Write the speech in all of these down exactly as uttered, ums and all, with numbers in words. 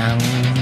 Meow.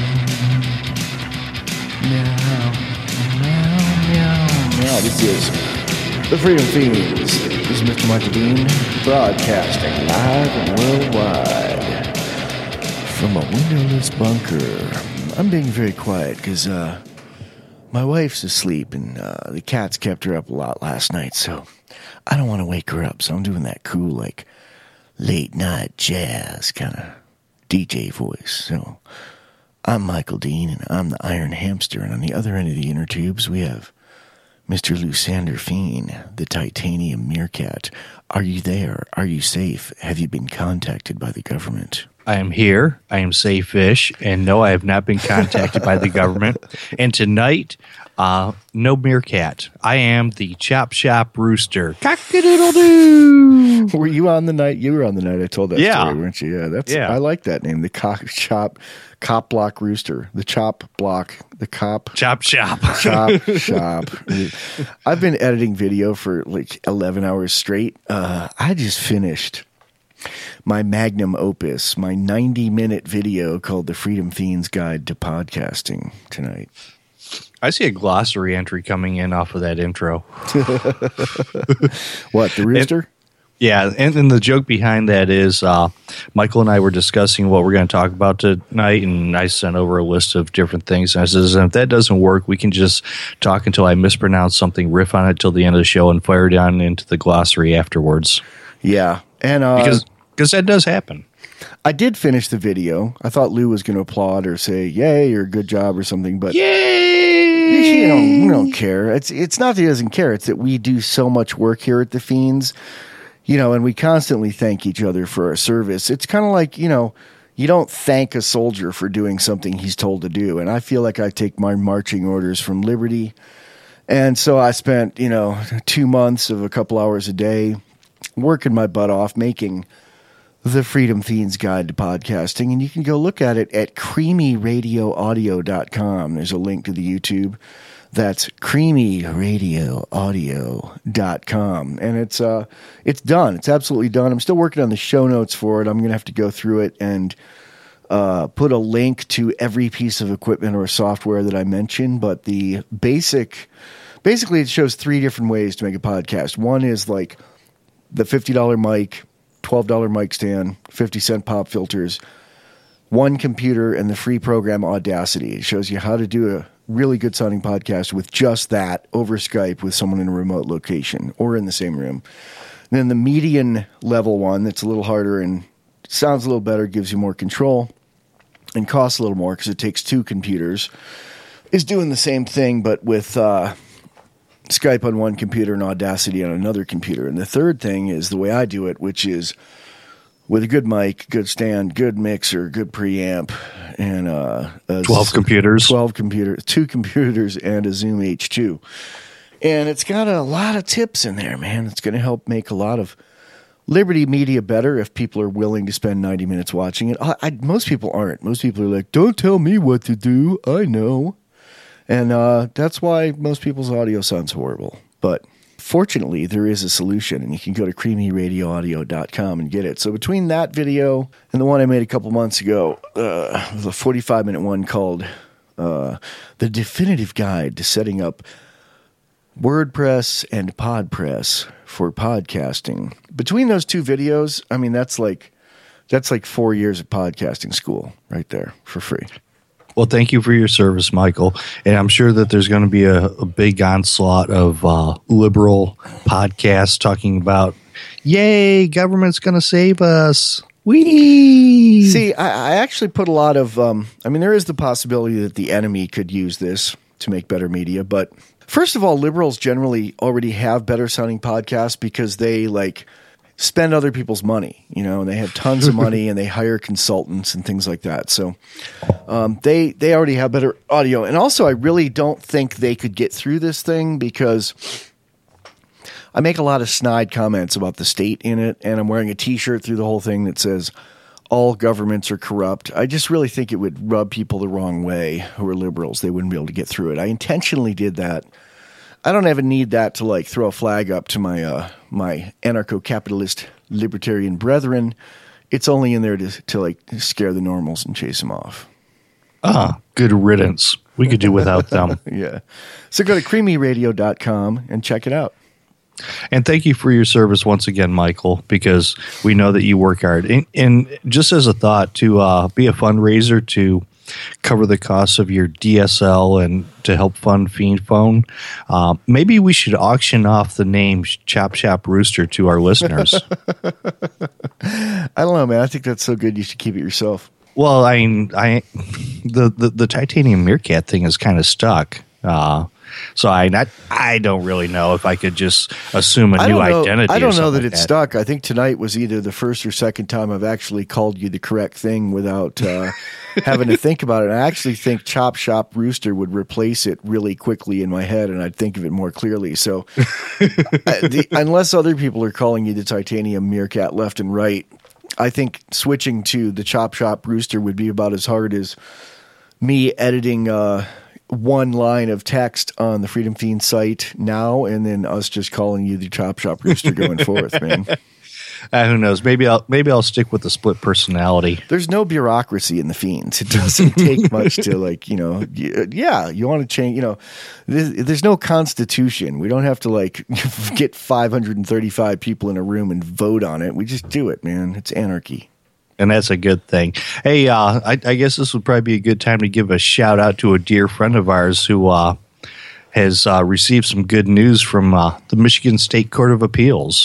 Meow. Meow. Meow. Meow. This is the Freedom Fiends. This is Mister Michael Dean, broadcasting live and worldwide from a windowless bunker. I'm being very quiet because uh, my wife's asleep and uh, the cats kept her up a lot last night, so I don't want to wake her up. So I'm doing that cool, like, late night jazz kind of D J voice. So I'm Michael Dean, and I'm the Iron Hamster, and on the other end of the inner tubes we have Mister Lusander Fiend, the Titanium Meerkat. Are you there? Are you safe? Have you been contacted by the government? I am here. I am safe-ish, and no, I have not been contacted by the government. And tonight, uh, no meerkat. I am the Chop Shop Rooster. Cock-a-doodle-doo! Were you on the night? You were on the night I told that yeah. story, weren't you? Yeah, that's. Yeah. I like that name, the Cock Shop, Cop Block Rooster, the Chop Block, the Cop Chop Shop, Chop Shop. I've been editing video for like eleven hours straight. Uh, I just finished my magnum opus, my ninety minute video called "The Freedom Fiends Guide to Podcasting" tonight. I see a glossary entry coming in off of that intro. What, the rooster? And, yeah, and, and the joke behind that is uh, Michael and I were discussing what we're going to talk about tonight, and I sent over a list of different things. And I says, if that doesn't work, we can just talk until I mispronounce something, riff on it till the end of the show, and fire down into the glossary afterwards. Yeah, and uh, because because that does happen. I did finish the video. I thought Lou was going to applaud or say "yay" or "good job" or something, but yay! You don't, you don't care. It's it's not that he doesn't care. It's that we do so much work here at the Fiends, you know, and we constantly thank each other for our service. It's kind of like, you know, you don't thank a soldier for doing something he's told to do, and I feel like I take my marching orders from Liberty, and so I spent, you know, two months of a couple hours a day working my butt off making The Freedom Fiends Guide to Podcasting, and you can go look at it at creamy radio audio dot com. There's a link to the YouTube. That's creamy radio audio dot com, and it's uh it's done. It's absolutely done. I'm still working on the show notes for it. I'm going to have to go through it and uh, put a link to every piece of equipment or software that I mentioned, but the basic, basically it shows three different ways to make a podcast. One is like the fifty dollars mic, twelve dollars mic stand, fifty cent pop filters, one computer, and the free program Audacity. It shows you how to do a really good sounding podcast with just that over Skype with someone in a remote location or in the same room. And then the median level one that's a little harder and sounds a little better, gives you more control, and costs a little more because it takes two computers, is doing the same thing but with uh, Skype on one computer and Audacity on another computer. And the third thing is the way I do it, which is with a good mic, good stand, good mixer, good preamp, and uh, a twelve computers, twelve computers, two computers, and a Zoom H two. And it's got a lot of tips in there, man. It's going to help make a lot of Liberty media better if people are willing to spend ninety minutes watching it. I, I, most people aren't. Most people are like, "Don't tell me what to do. I know." And uh, that's why most people's audio sounds horrible. But fortunately, there is a solution, and you can go to creamy radio audio dot com and get it. So between that video and the one I made a couple months ago, uh, the forty-five minute one called uh, The Definitive Guide to Setting Up WordPress and PodPress for Podcasting. Between those two videos, I mean, that's like that's like four years of podcasting school right there for free. Well, thank you for your service, Michael. And I'm sure that there's going to be a, a big onslaught of uh, liberal podcasts talking about, yay, government's going to save us. Whee! See, I, I actually put a lot of, um, I mean, there is the possibility that the enemy could use this to make better media. But first of all, liberals generally already have better sounding podcasts because they like spend other people's money, you know, and they have tons of money and they hire consultants and things like that. So um, they they already have better audio. And also, I really don't think they could get through this thing because I make a lot of snide comments about the state in it, and I'm wearing a T-shirt through the whole thing that says all governments are corrupt. I just really think it would rub people the wrong way who are liberals. They wouldn't be able to get through it. I intentionally did that. I don't even need that to like throw a flag up to my uh, my anarcho-capitalist libertarian brethren. It's only in there to, to like scare the normals and chase them off. Ah, good riddance. We could do without them. Yeah. So go to creamy radio dot com and check it out. And thank you for your service once again, Michael, because we know that you work hard. And, and just as a thought, to uh, be a fundraiser to cover the costs of your D S L and to help fund Fiend Phone, uh, maybe we should auction off the name Chop Shop Rooster to our listeners. I don't know, man. I think that's so good you should keep it yourself. Well, I mean, I the, the, the titanium meerkat thing is kind of stuck. Uh, so I not, I don't really know if I could just assume a I new don't know, identity. I don't know that like it's that. stuck. I think tonight was either the first or second time I've actually called you the correct thing without uh, having to think about it. I actually think Chop Shop Rooster would replace it really quickly in my head, and I'd think of it more clearly. So I, the, unless other people are calling you the titanium meerkat left and right, I think switching to the Chop Shop Rooster would be about as hard as me editing uh, one line of text on the Freedom Fiend site now, and then us just calling you the Chop Shop Rooster going forth, man. Uh, who knows? Maybe I'll maybe I'll stick with the split personality. There's no bureaucracy in the Fiends. It doesn't take much to, like, you know, y- yeah, you want to change, you know, there's, there's no constitution. We don't have to, like, get five hundred thirty-five people in a room and vote on it. We just do it, man. It's anarchy. And that's a good thing. Hey, uh, I, I guess this would probably be a good time to give a shout out to a dear friend of ours who uh, has uh, received some good news from uh, the Michigan State Court of Appeals.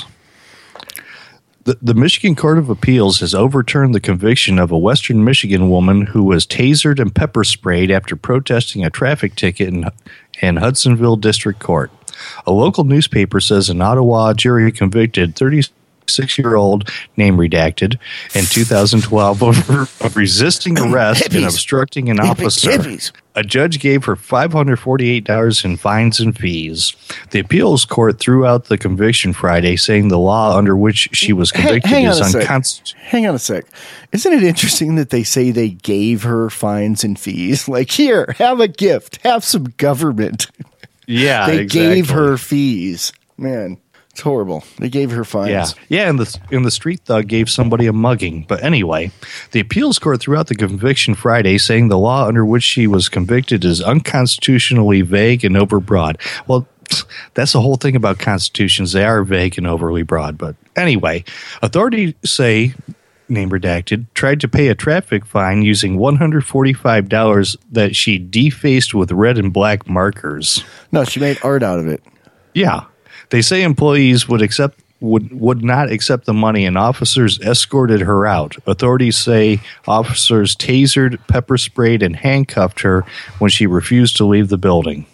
The, the Michigan Court of Appeals has overturned the conviction of a Western Michigan woman who was tasered and pepper sprayed after protesting a traffic ticket in, in Hudsonville District Court. A local newspaper says an Ottawa jury convicted thirty-six-year-old, name redacted, in two thousand twelve of, of resisting arrest Hippies. and obstructing an officer. Hippies. A judge gave her five hundred forty-eight dollars in fines and fees. The appeals court threw out the conviction Friday, saying the law under which she was convicted hang, hang is on a sec. unconstitutional. Hang on a sec. Isn't it interesting that they say they gave her fines and fees? Like, here, have a gift. Have some government. Yeah, They exactly. gave her fees. Man, it's horrible. They gave her fines. Yeah, yeah, and the and the street thug gave somebody a mugging. But anyway, the appeals court threw out the conviction Friday, saying the law under which she was convicted is unconstitutionally vague and overbroad. Well, that's the whole thing about constitutions; they are vague and overly broad. But anyway, authorities say, name redacted, tried to pay a traffic fine using one hundred forty-five dollars that she defaced with red and black markers. No, she made art out of it. Yeah. They say employees would accept would would not accept the money, and officers escorted her out. Authorities say officers tasered, pepper sprayed, and handcuffed her when she refused to leave the building.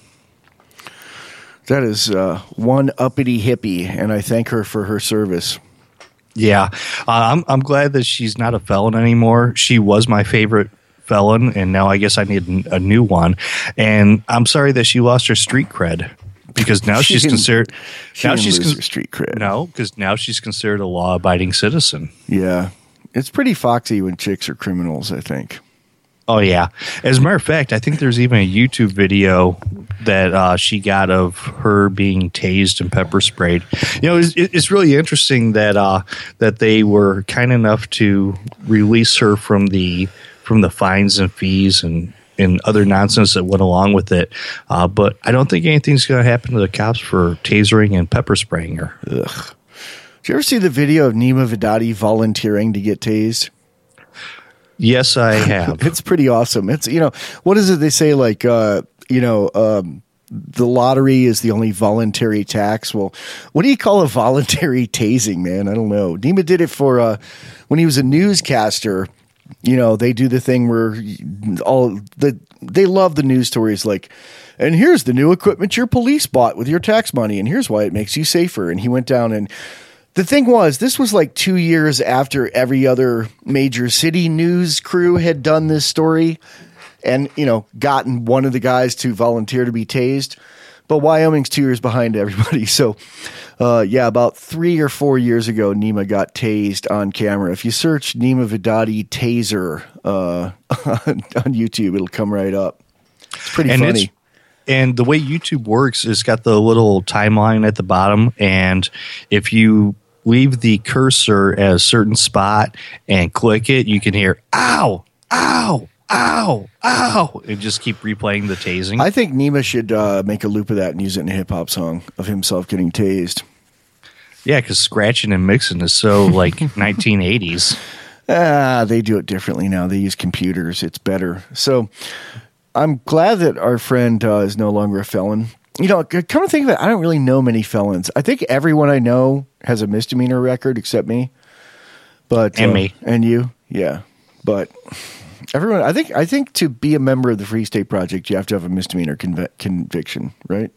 That is uh, one uppity hippie, and I thank her for her service. Yeah, uh, I'm I'm glad that she's not a felon anymore. She was my favorite felon, and now I guess I need a new one. And I'm sorry that she lost her street cred. Because now She she's didn't- considered. She now didn't she's lose con- her street cred. no, because now she's considered a law-abiding citizen. Yeah. It's pretty foxy when chicks are criminals, I think. Oh yeah. As a matter of fact, I think there's even a YouTube video that uh, she got of her being tased and pepper sprayed. You know, it's, it's really interesting that uh, that they were kind enough to release her from the from the fines and fees and. and other nonsense that went along with it. Uh, but I don't think anything's going to happen to the cops for tasering and pepper spraying her. Ugh. Did you ever see the video of Nima Vidadi volunteering to get tased? Yes, I have. It's pretty awesome. It's, you know, what is it they say, like, uh, you know, um, the lottery is the only voluntary tax. Well, what do you call a voluntary tasing, man? I don't know. Nima did it for uh, when he was a newscaster. You know, they do the thing where all the they love the news stories like, and here's the new equipment your police bought with your tax money, and here's why it makes you safer. And he went down, and the thing was, this was like two years after every other major city news crew had done this story and, you know, gotten one of the guys to volunteer to be tased. But Wyoming's two years behind everybody. So, uh, yeah, about three or four years ago, Nima got tased on camera. If you search Nima Vidadi taser uh, on YouTube, it'll come right up. It's pretty and funny. It's, and the way YouTube works is got the little timeline at the bottom. And if you leave the cursor at a certain spot and click it, you can hear, ow, ow, ow, ow, and just keep replaying the tasing. I think Nima should uh, make a loop of that and use it in a hip hop song of himself getting tased. Yeah, because scratching and mixing is so like nineteen eighties. Ah, they do it differently now. They use computers. It's better. So I'm glad that our friend uh, is no longer a felon. You know, come to think of it, I don't really know many felons. I think everyone I know has a misdemeanor record except me. But and uh, me. And you. Yeah. But everyone, I think I think to be a member of the Free State Project, you have to have a misdemeanor conv- conviction, right?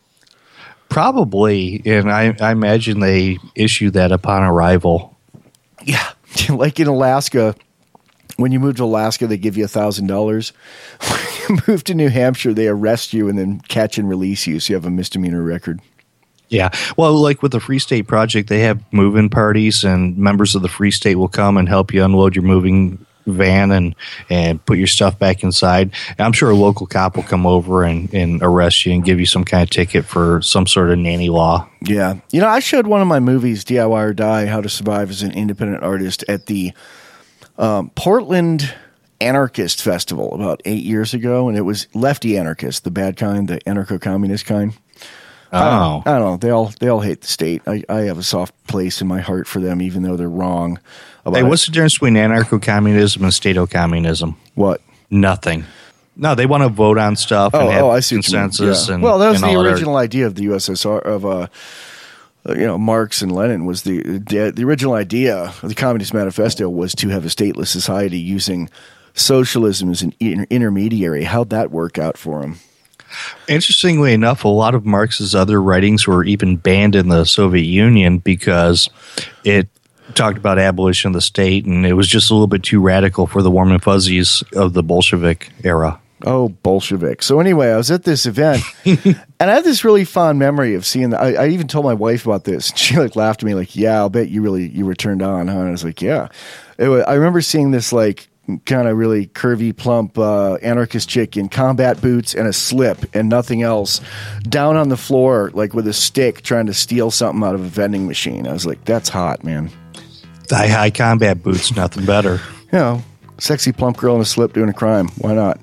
Probably. And I, I imagine they issue that upon arrival. Yeah. Like in Alaska, when you move to Alaska, they give you one thousand dollars. When you move to New Hampshire, they arrest you and then catch and release you, so you have a misdemeanor record. Yeah. Well, like with the Free State Project, they have move-in parties, and members of the Free State will come and help you unload your moving van and, and put your stuff back inside. And I'm sure a local cop will come over and, and arrest you and give you some kind of ticket for some sort of nanny law. Yeah. You know, I showed one of my movies, D I Y or Die, How to Survive as an Independent Artist, at the um, Portland Anarchist Festival about eight years ago, and it was lefty anarchist, the bad kind, the anarcho-communist kind. Oh. I, I don't know. They all they all hate the state. I, I have a soft place in my heart for them, even though they're wrong about Hey, it. what's the difference between anarcho-communism and stato-communism? What? Nothing. No, they want to vote on stuff and Oh, have oh, I see what you mean. consensus. Yeah. And well, that was and the all original idea of the U S S R, of uh, you know, Marx and Lenin. Was the, the the original idea of the Communist Manifesto was to have a stateless society using socialism as an inter- intermediary. How'd that work out for them? Interestingly enough, a lot of Marx's other writings were even banned in the Soviet Union because it talked about abolition of the state, and it was just a little bit too radical for the warm and fuzzies of the Bolshevik era. Oh, Bolshevik. So anyway, I was at this event, and I had this really fond memory of seeing that. I, I even told my wife about this, and she like laughed at me like, yeah, I'll bet you really, you were turned on, huh? And I was like, yeah. It was, I remember seeing this like kind of really curvy, plump uh, anarchist chick in combat boots and a slip and nothing else, down on the floor like with a stick trying to steal something out of a vending machine. I was like, that's hot, man. Thigh high combat boots, nothing better. You know, sexy plump girl in a slip doing a crime. Why not?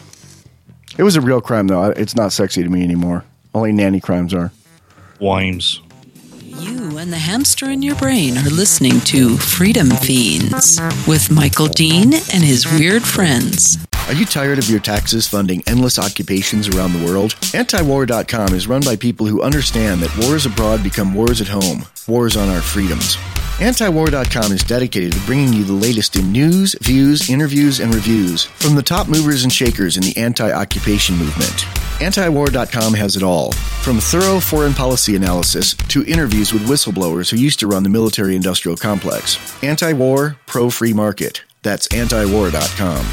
It was a real crime, though. It's not sexy to me anymore. Only nanny crimes are. Wimes. You and the hamster in your brain are listening to Freedom Fiends with Michael Dean and his weird friends. Are you tired of your taxes funding endless occupations around the world? anti war dot com is run by people who understand that wars abroad become wars at home, wars on our freedoms. anti war dot com is dedicated to bringing you the latest in news, views, interviews, and reviews from the top movers and shakers in the anti-occupation movement. anti war dot com has it all, from thorough foreign policy analysis to interviews with whistleblowers who used to run the military-industrial complex. Anti-war, pro-free market. That's anti war dot com.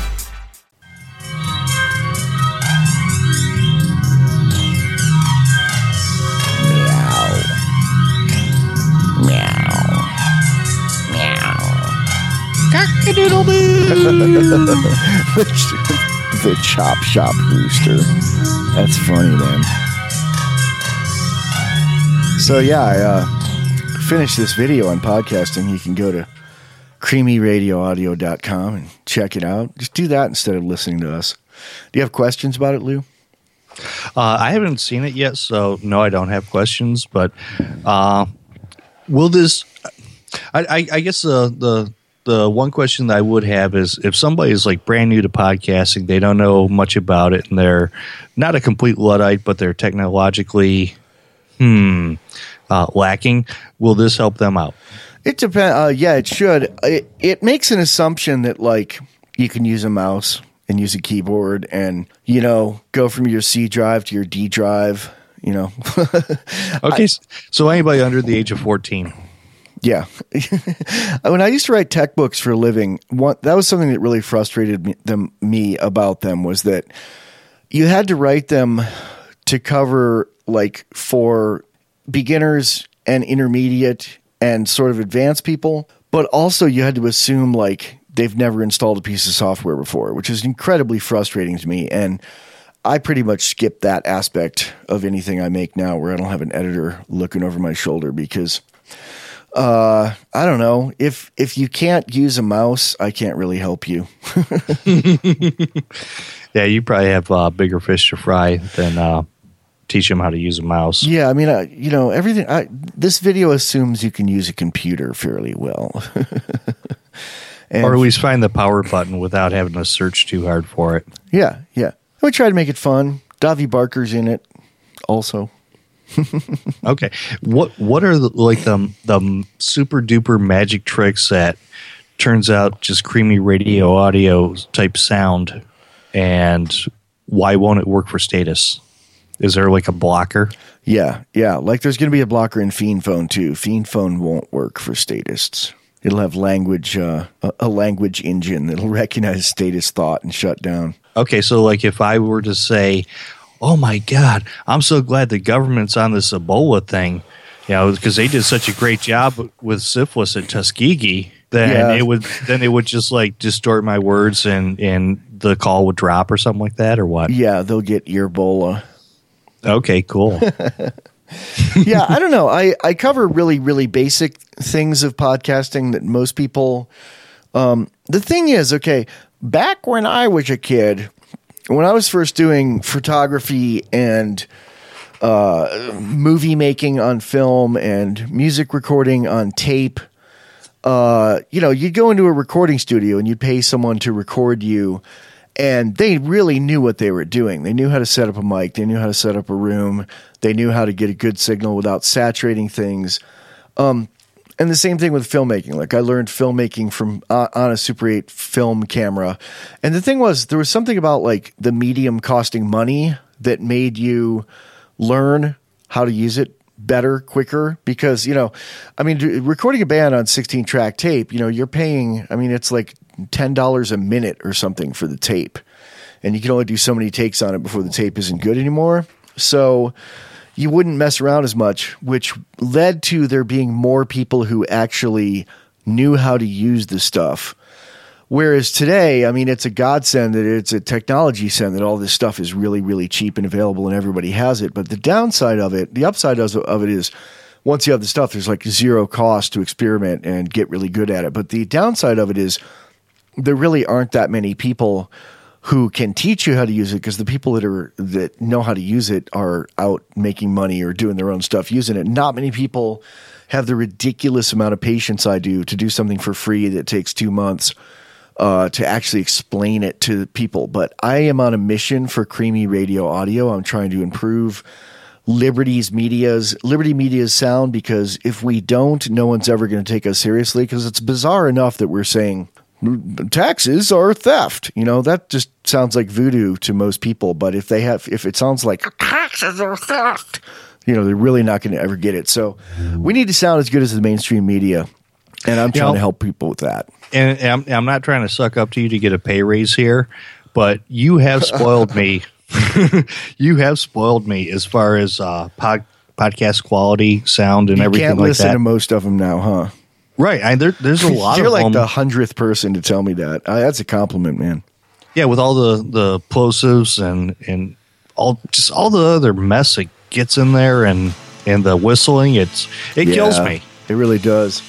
The Chop Shop Rooster. That's funny, man. So yeah, I uh, finished this video on podcasting. You can go to creamy radio audio dot com and check it out. Just do that instead of listening to us. Do you have questions about it, Lou? Uh, I haven't seen it yet, so no, I don't have questions. But uh, will this? I, I, I guess the the the one question that I would have is if somebody is like brand new to podcasting, they don't know much about it, and they're not a complete Luddite, but they're technologically hmm uh, lacking. Will this help them out? It depends. Uh, yeah, it should. It, it makes an assumption that like you can use a mouse and use a keyboard, and you know, go from your C drive to your D drive. You know. Okay, I, so anybody under the age of fourteen. Yeah. When I used to write tech books for a living, one, that was something that really frustrated me, them, me about them was that you had to write them to cover like for beginners and intermediate and sort of advanced people, but also you had to assume like they've never installed a piece of software before, which is incredibly frustrating to me. And I pretty much skip that aspect of anything I make now where I don't have an editor looking over my shoulder because Uh, I don't know. If if you can't use a mouse, I can't really help you. Yeah, you probably have uh, bigger fish to fry than uh, teach them how to use a mouse. Yeah, I mean, uh, you know, everything. I, this video assumes you can use a computer fairly well. And or at least find the power button without having to search too hard for it. Yeah, yeah. We try to make it fun. Davi Barker's in it also. Okay. What what are the, like the the super duper magic tricks that turns out just creamy radio audio type sound, and why won't it work for Status? Is there like a blocker? Yeah, yeah. Like there's going to be a blocker in Fiend Phone too. Fiend Phone won't work for statists. It'll have language, uh, a, a language engine that'll recognize status thought and shut down. Okay, so like if I were to say, "Oh my God, I'm so glad the government's on this Ebola thing," you know, because they did such a great job with syphilis at Tuskegee, then Yeah. it would then it would just like distort my words and and the call would drop or something like that, or what? Yeah, they'll get earbola. Okay, cool. Yeah, I don't know. I, I cover really, really basic things of podcasting that most people. Um, the thing is, okay, back when I was a kid, when I was first doing photography and uh, movie making on film and music recording on tape, uh, you know, you'd go into a recording studio and you'd pay someone to record you. And they really knew what they were doing. They knew how to set up a mic. They knew how to set up a room. They knew how to get a good signal without saturating things. Um, and the same thing with filmmaking. Like I learned filmmaking from uh, on a Super eight film camera. And the thing was, there was something about like the medium costing money that made you learn how to use it better, quicker. Because, you know, I mean, recording a band on sixteen track tape, you know, you're paying, I mean, it's like ten dollars a minute or something for the tape. And you can only do so many takes on it before the tape isn't good anymore. So you wouldn't mess around as much, which led to there being more people who actually knew how to use the stuff. Whereas today, I mean, it's a godsend that it's a technology send that all this stuff is really, really cheap and available and everybody has it. But the downside of it, the upside of of it is once you have the stuff, there's like zero cost to experiment and get really good at it. But the downside of it is there really aren't that many people who can teach you how to use it, because the people that are that know how to use it are out making money or doing their own stuff using it. Not many people have the ridiculous amount of patience I do to do something for free that takes two months uh, to actually explain it to people. But I am on a mission for creamy radio audio. I'm trying to improve Liberty's media's Liberty Media's sound, because if we don't, no one's ever going to take us seriously, because it's bizarre enough that we're saying taxes are theft. You know, that just sounds like voodoo to most people. But if they have, if it sounds like taxes are theft, you know, they're really not going to ever get it. So we need to sound as good as the mainstream media. And I'm trying you know, to help people with that. And I'm, I'm not trying to suck up to you to get a pay raise here, but you have spoiled me. You have spoiled me as far as uh, pod, podcast quality, sound, and you everything like that. You can't listen to most of them now, huh? Right. I, there, there's a lot You're of like them. the hundredth person to tell me that. Uh, that's a compliment, man. Yeah, with all the, the plosives and, and all just all the other mess that gets in there, and, and the whistling, it's it yeah, kills me. It really does.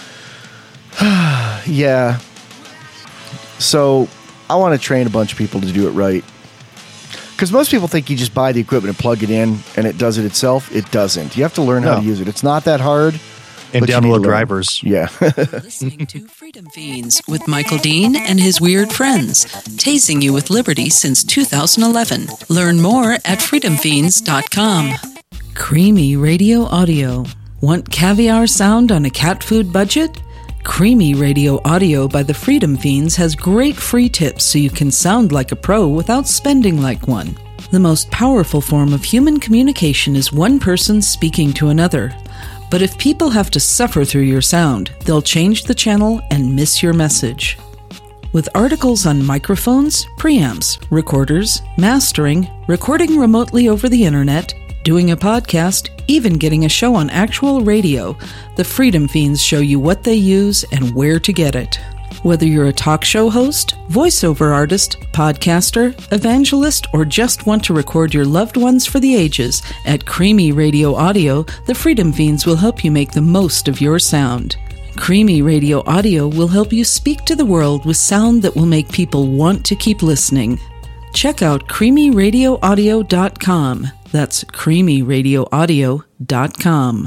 Yeah. So I want to train a bunch of people to do it right. Because most people think you just buy the equipment and plug it in and it does it itself. It doesn't. You have to learn No. how to use it. It's not that hard. And but you need to download learn. drivers. Yeah. Listening to Freedom Fiends with Michael Dean and his weird friends, tasing you with liberty since two thousand eleven. Learn more at freedom fiends dot com. Creamy radio audio. Want caviar sound on a cat food budget? Creamy Radio Audio by the Freedom Fiends has great free tips so you can sound like a pro without spending like one. The most powerful form of human communication is one person speaking to another. But if people have to suffer through your sound, they'll change the channel and miss your message. With articles on microphones, preamps, recorders, mastering, recording remotely over the internet, doing a podcast, even getting a show on actual radio, the Freedom Fiends show you what they use and where to get it. Whether you're a talk show host, voiceover artist, podcaster, evangelist, or just want to record your loved ones for the ages, at Creamy Radio Audio, the Freedom Fiends will help you make the most of your sound. Creamy Radio Audio will help you speak to the world with sound that will make people want to keep listening. Check out creamy radio audio dot com. That's creamy radio audio dot com.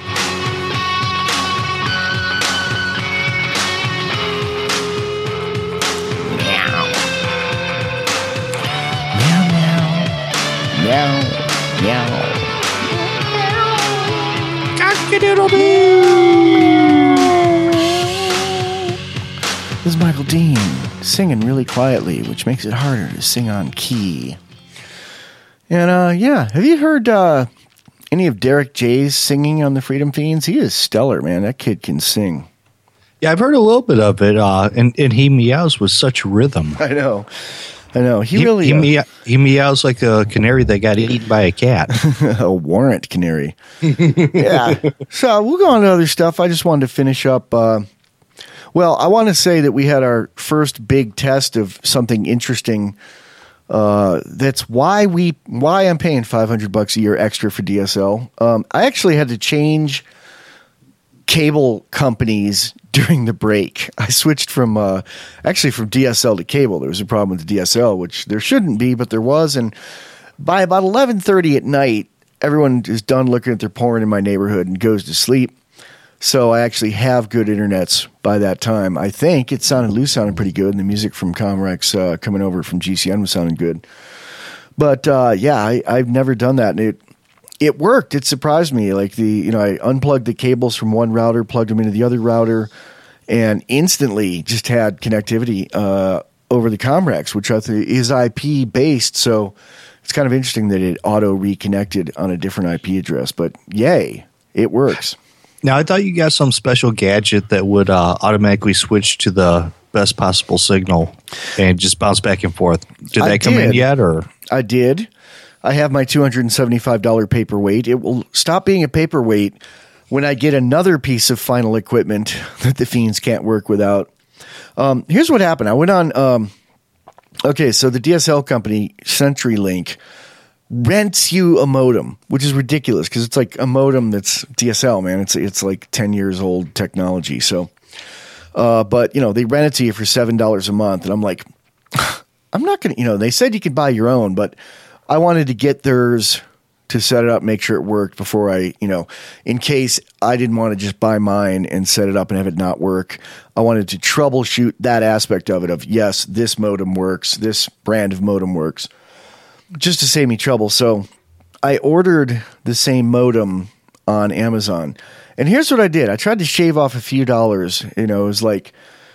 Meow, meow. This is Michael Dean singing really quietly, which makes it harder to sing on key. And uh, yeah, have you heard uh, any of Derek J's singing on the Freedom Fiends? He is stellar, man. That kid can sing. Yeah, I've heard a little bit of it, uh, and, and he meows with such rhythm. I know. I know. He, he really... He, uh, mea- he meows like a canary that got eaten by a cat. A warrant canary. Yeah. So we'll go on to other stuff. I just wanted to finish up... Uh, Well, I want to say that we had our first big test of something interesting. Uh, that's why we why I'm paying five hundred bucks a year extra for D S L. Um, I actually had to change cable companies during the break. I switched from uh, actually from D S L to cable. There was a problem with the D S L, which there shouldn't be, but there was. And by about eleven thirty at night, everyone is done looking at their porn in my neighborhood and goes to sleep. So I actually have good internets by that time. I think it sounded loose, sounded pretty good, and the music from Comrex uh, coming over from G C N was sounding good. But uh, yeah, I, I've never done that, and it it worked. It surprised me. Like the you know, I unplugged the cables from one router, plugged them into the other router, and instantly just had connectivity uh, over the Comrex, which I think is I P based. So it's kind of interesting that it auto reconnected on a different I P address. But yay, it works. Now, I thought you got some special gadget that would uh, automatically switch to the best possible signal and just bounce back and forth. Did that I come did. in yet? Or I did. I have my two hundred seventy-five dollars paperweight. It will stop being a paperweight when I get another piece of final equipment that the Fiends can't work without. Um, here's what happened. I went on, um, okay, so the D S L company, CenturyLink, rents you a modem, which is ridiculous because it's like a modem that's D S L, man. It's it's like ten years old technology. So, uh, but you know, they rent it to you for seven dollars a month, and I'm like, I'm not gonna. You know, they said you could buy your own, but I wanted to get theirs to set it up, make sure it worked before I, you know, in case I didn't want to just buy mine and set it up and have it not work. I wanted to troubleshoot that aspect of it. Of yes, this modem works. This brand of modem works. Just to save me trouble. So I ordered the same modem on Amazon. And here's what I did. I tried to shave off a few dollars. You know, it was like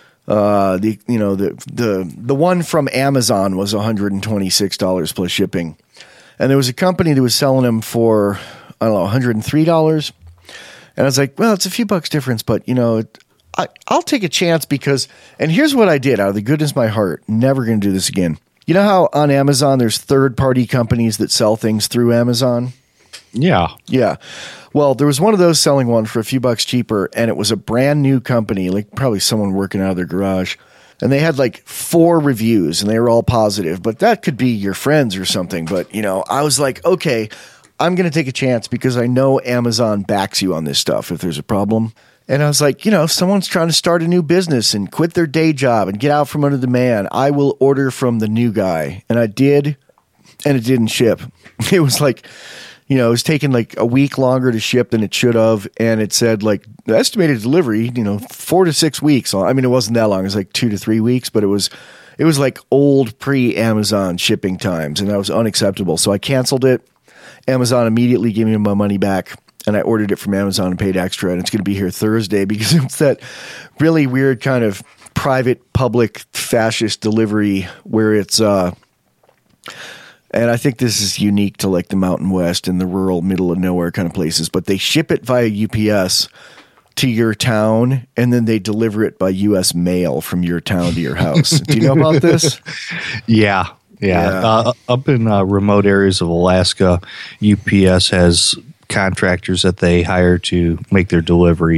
uh, the you know the the the one from Amazon was one hundred twenty-six dollars plus shipping. And there was a company that was selling them for, I don't know, one hundred three dollars. And I was like, well, it's a few bucks difference, but you know, I, I'll take a chance because, and here's what I did out of the goodness of my heart. Never going to do this again. You know how on Amazon there's third-party companies that sell things through Amazon? yeah, Yeah. Well, there was one of those selling one for a few bucks cheaper, and it was a brand new company, like probably someone working out of their garage. And they had like four reviews, and they were all positive. But that could be your friends or something. But, you know, I was like, okay, I'm going to take a chance because I know Amazon backs you on this stuff if there's a problem. And I was like, you know, if someone's trying to start a new business and quit their day job and get out from under the man, I will order from the new guy. And I did, and it didn't ship. It was like, you know, it was taking like a week longer to ship than it should have. And it said like the estimated delivery, you know, four to six weeks. I mean, it wasn't that long. It was like two to three weeks, but it was, it was like old pre-Amazon shipping times. And that was unacceptable. So I canceled it. Amazon immediately gave me my money back. And I ordered it from Amazon and paid extra, and it's going to be here Thursday because it's that really weird kind of private, public, fascist delivery where it's, uh, and I think this is unique to like the Mountain West and the rural middle of nowhere kind of places, but they ship it via U P S to your town, and then they deliver it by U S mail from your town to your house. Do you know about this? Yeah. Yeah. Yeah. Uh, up in uh, remote areas of Alaska, U P S has contractors that they hire to make their deliveries.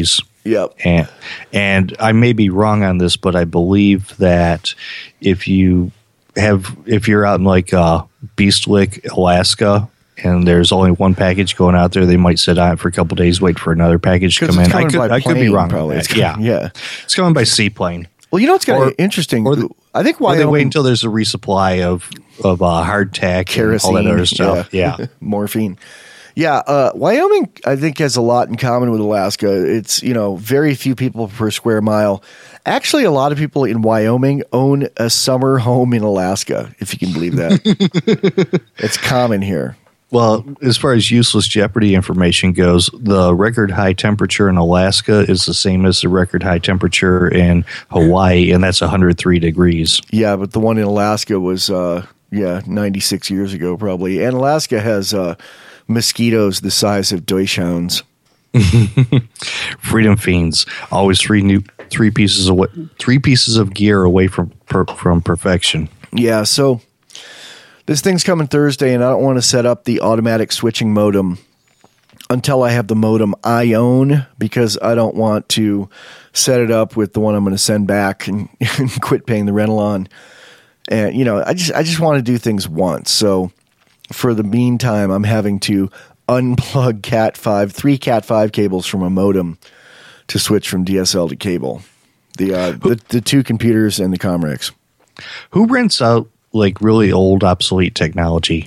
Yep. And and I may be wrong on this, but I believe that if you have if you're out in like uh, Beast Lick, Alaska, and there's only one package going out there, they might sit on it for a couple days, wait for another package to come in. I could, I could be wrong. Probably. It's yeah, yeah. It's coming by seaplane. Well, you know what's kind of interesting? Or the, I think why Wyoming, they wait until there's a resupply of of uh, hardtack, kerosene, and all that other stuff. Yeah, yeah. morphine. Yeah, uh, Wyoming, I think, has a lot in common with Alaska. It's, you know, very few people per square mile. Actually, a lot of people in Wyoming own a summer home in Alaska, if you can believe that. It's common here. Well, as far as useless jeopardy information goes, the record high temperature in Alaska is the same as the record high temperature in Hawaii, and that's one hundred three degrees. Yeah, but the one in Alaska was, uh, yeah, ninety-six years ago probably. And Alaska has uh, mosquitoes the size of Dachshunds. Freedom Fiends, always three new three pieces of three pieces of gear away from per, from perfection. Yeah, so this thing's coming Thursday, and I don't want to set up the automatic switching modem until I have the modem I own, because I don't want to set it up with the one I'm going to send back and, and quit paying the rental on. And you know, I just I just want to do things once. So for the meantime, I'm having to unplug Cat five, three Cat five cables from a modem to switch from D S L to cable. The uh, the, the two computers and the Comrex. Who rents out like really old, obsolete technology?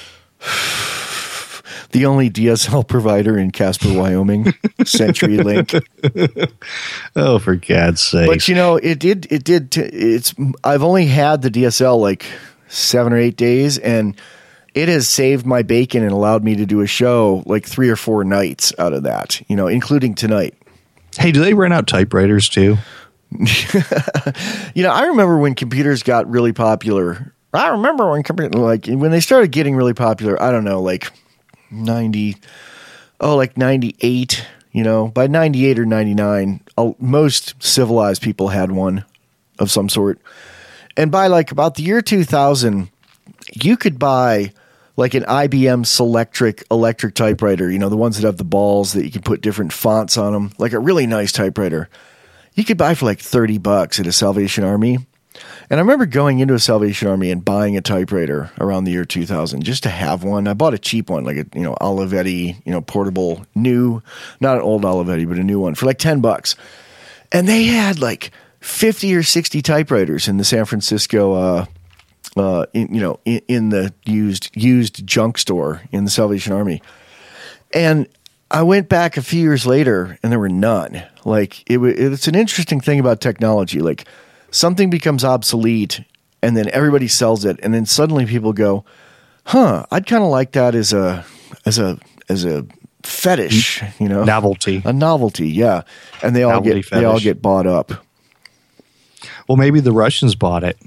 The only D S L provider in Casper, Wyoming, CenturyLink. Oh, for God's sake! But you know, it did. It did. T- it's. I've only had the D S L like seven or eight days, and it has saved my bacon and allowed me to do a show like three or four nights out of that. You know, including tonight. Hey, do they rent out typewriters too? You know, I remember when computers got really popular. I remember when computer like when they started getting really popular. I don't know, like ninety, oh, like ninety-eight. You know, by ninety-eight or ninety-nine, most civilized people had one of some sort. And by like about the year two thousand, you could buy like an I B M Selectric electric typewriter. You know, the ones that have the balls that you can put different fonts on them, like a really nice typewriter. You could buy for like thirty bucks at a Salvation Army. And I remember going into a Salvation Army and buying a typewriter around the year two thousand just to have one. I bought a cheap one, like a, you know, Olivetti, you know, portable, new, not an old Olivetti, but a new one for like ten bucks. And they had like fifty or sixty typewriters in the San Francisco, uh, uh, in, you know, in, in the used, used junk store in the Salvation Army. And I went back a few years later and there were none. Like it, it's an interesting thing about technology. Like something becomes obsolete and then everybody sells it. And then suddenly people go, huh, I'd kind of like that as a, as a, as a fetish, you know, novelty, a novelty. Yeah. And they all novelty get, fetish. they all get bought up. Well, maybe the Russians bought it.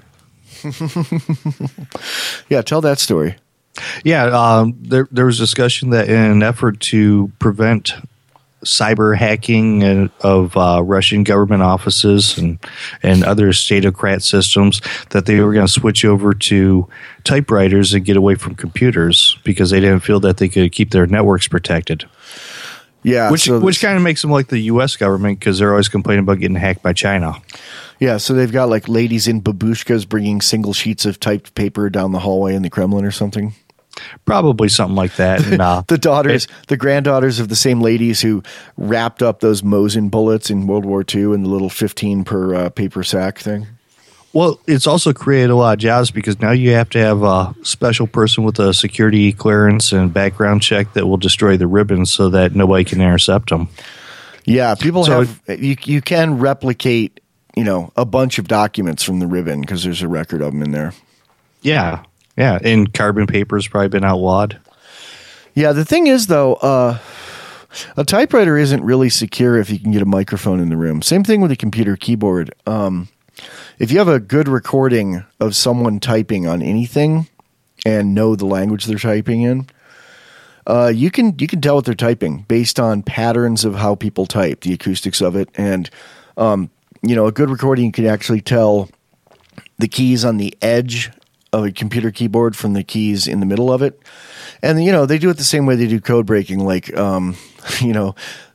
Yeah. Tell that story. Yeah, um, there there was discussion that in an effort to prevent cyber hacking of uh, Russian government offices and and other statocrat systems, that they were going to switch over to typewriters and get away from computers because they didn't feel that they could keep their networks protected. Yeah, which so which kind of makes them like the U S government because they're always complaining about getting hacked by China. Yeah, so they've got like ladies in babushkas bringing single sheets of typed paper down the hallway in the Kremlin or something. Probably something like that. And, uh, the daughters, it, the granddaughters of the same ladies who wrapped up those Mosin bullets in World War Two in the little fifteen per uh, paper sack thing. Well, it's also created a lot of jobs because now you have to have a special person with a security clearance and background check that will destroy the ribbons so that nobody can intercept them. Yeah, people so have it, you. You can replicate, you know, a bunch of documents from the ribbon because there's a record of them in there. Yeah. Yeah, and carbon paper's probably been outlawed. Yeah, the thing is, though, uh, a typewriter isn't really secure if you can get a microphone in the room. Same thing with a computer keyboard. Um, if you have a good recording of someone typing on anything and know the language they're typing in, uh, you can you can tell what they're typing based on patterns of how people type, the acoustics of it, and um, you know, a good recording you can actually tell the keys on the edge of a computer keyboard from the keys in the middle of it. And, you know, they do it the same way they do code breaking. Like, um, you know,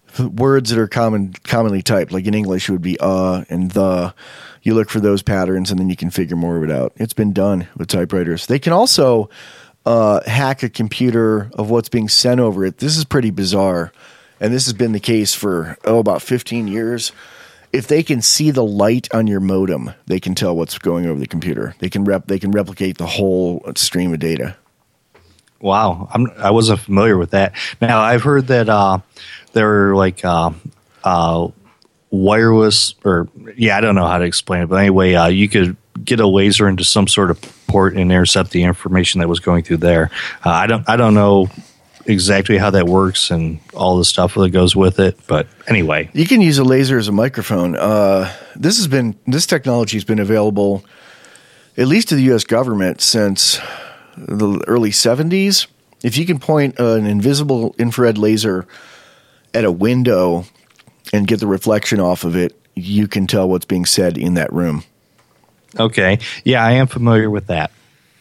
words that are common commonly typed. Like in English, it would be uh and the. You look for those patterns, and then you can figure more of it out. It's been done with typewriters. They can also uh, hack a computer of what's being sent over it. This is pretty bizarre, and this has been the case for, oh, about fifteen years. If they can see the light on your modem, they can tell what's going over the computer. They can rep, they can replicate the whole stream of data. Wow, I'm, I wasn't familiar with that. Now, I've heard that uh, there are like uh, uh, wireless, or yeah, I don't know how to explain it, but anyway, uh, you could get a laser into some sort of port and intercept the information that was going through there. Uh, I don't, I don't know exactly how that works and all the stuff that goes with it, but anyway, you can use a laser as a microphone. Uh, this has been this technology has been available at least to the U S government since the early seventies. If you can point an invisible infrared laser at a window and get the reflection off of it, you can tell what's being said in that room. Okay. Yeah, I am familiar with that.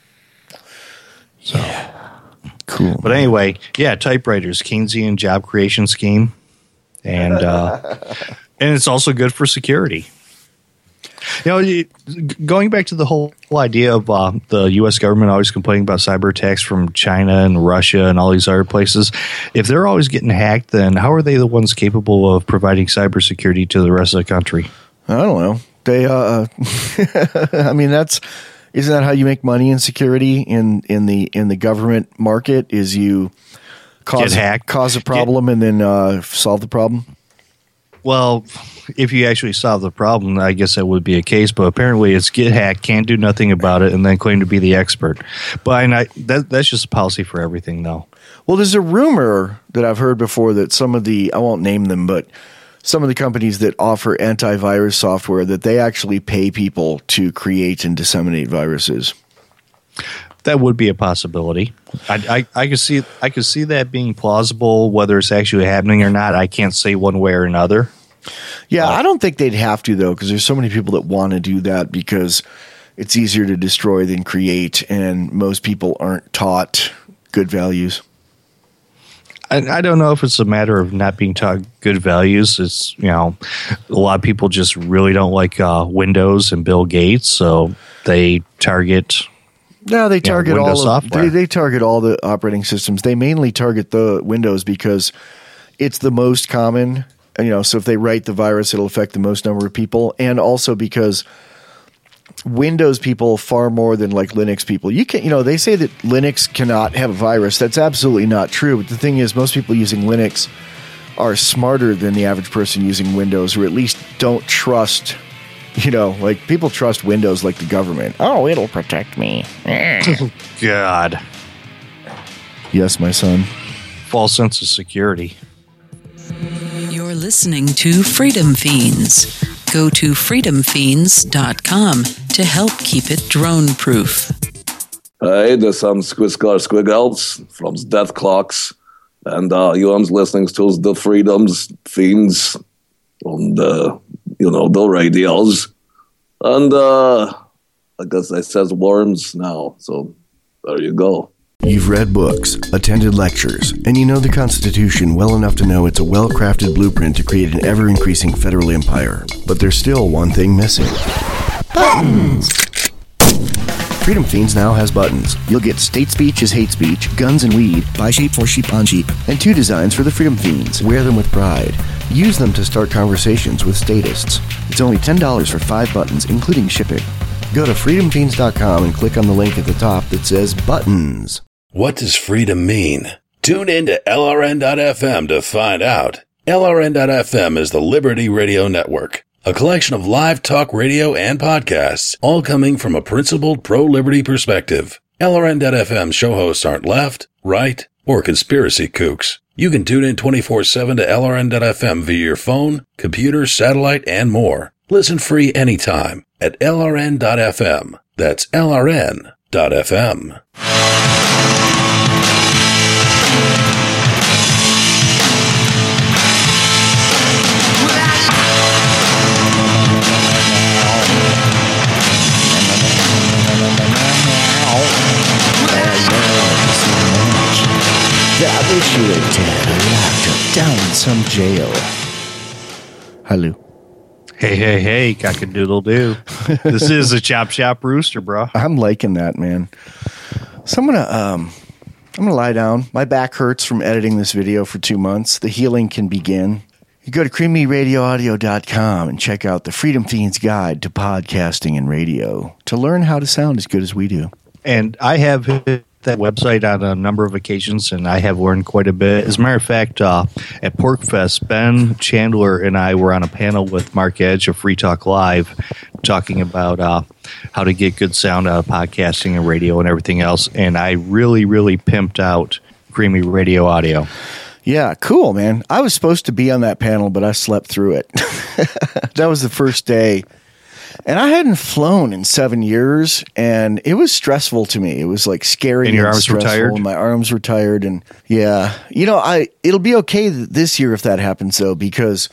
So. Yeah. Cool. But anyway, yeah, typewriters, Keynesian job creation scheme. And uh, and it's also good for security. You know, going back to the whole idea of uh, the U S government always complaining about cyber attacks from China and Russia and all these other places, if they're always getting hacked, then how are they the ones capable of providing cybersecurity to the rest of the country? I don't know. They, uh, I mean, that's isn't that how you make money in security in in the in the government market? Is you cause cause a problem Get, and then uh, solve the problem? Well, if you actually solve the problem, I guess that would be a case. But apparently, it's get hacked, can't do nothing about it, and then claim to be the expert. But and I, that, that's just a policy for everything, though. Well, there's a rumor that I've heard before that some of the, I won't name them, but some of the companies that offer antivirus software, that they actually pay people to create and disseminate viruses. That would be a possibility. I, I, I could see I could see that being plausible. Whether it's actually happening or not, I can't say one way or another. Yeah, uh, I don't think they'd have to, though, because there's so many people that want to do that because it's easier to destroy than create, and most people aren't taught good values. I, I don't know if it's a matter of not being taught good values. It's, you know, a lot of people just really don't like uh, Windows and Bill Gates, so they target. No, they target you know, all of, software. They, they target all the operating systems. They mainly target the Windows because it's the most common. You know, so if they write the virus, it'll affect the most number of people, and also because Windows people far more than like Linux people. You can, you know, they say that Linux cannot have a virus. That's absolutely not true. But the thing is, most people using Linux are smarter than the average person using Windows, or at least don't trust. You know, like people trust Windows like the government. Oh, it'll protect me. God. Yes, my son. False sense of security. You're listening to Freedom Fiends. Go to freedom fiends dot com to help keep it drone-proof. Hey, there's some Squiscar Squiggles from Death Clocks, and uh, you are listening to the Freedoms Fiends on the, you know, the radios. And uh, I guess I says worms now, so there you go. You've read books, attended lectures, and you know the Constitution well enough to know it's a well-crafted blueprint to create an ever-increasing federal empire. But there's still one thing missing. Buttons! Freedom Fiends now has buttons. You'll get state speech is hate speech, guns and weed, buy sheep for sheep on sheep, and two designs for the Freedom Fiends. Wear them with pride. Use them to start conversations with statists. It's only ten dollars for five buttons, including shipping. Go to freedom fiends dot com and click on the link at the top that says buttons. What does freedom mean? Tune in to L R N dot F M to find out. L R N dot F M is the Liberty Radio Network, a collection of live talk radio and podcasts, all coming from a principled pro-liberty perspective. L R N dot F M show hosts aren't left, right, or conspiracy kooks. You can tune in twenty-four seven to L R N dot F M via your phone, computer, satellite, and more. Listen free anytime at L R N dot F M. That's L R N dot F M. I wish you would tell a lot of down in some jail. Hello. Hey, hey, hey, cock-a-doodle-doo. This is a Chop Shop Rooster, bro. I'm liking that, man. So I'm gonna, um, I'm gonna lie down. My back hurts from editing this video for two months. The healing can begin. You go to creamy radio audio dot com and check out the Freedom Fiends Guide to Podcasting and Radio to learn how to sound as good as we do. And I have hit that website on a number of occasions, and I have learned quite a bit. As a matter of fact, uh, at PorkFest, Ben Chandler and I were on a panel with Mark Edge of Free Talk Live talking about uh, how to get good sound out of podcasting and radio and everything else. And I really, really pimped out Creamy Radio Audio. Yeah, cool, man. I was supposed to be on that panel, but I slept through it. That was the first day. And I hadn't flown in seven years, and it was stressful to me. It was like scary and, your and arms stressful. Were tired? And my arms were tired, and yeah, you know, I it'll be okay this year if that happens, though, because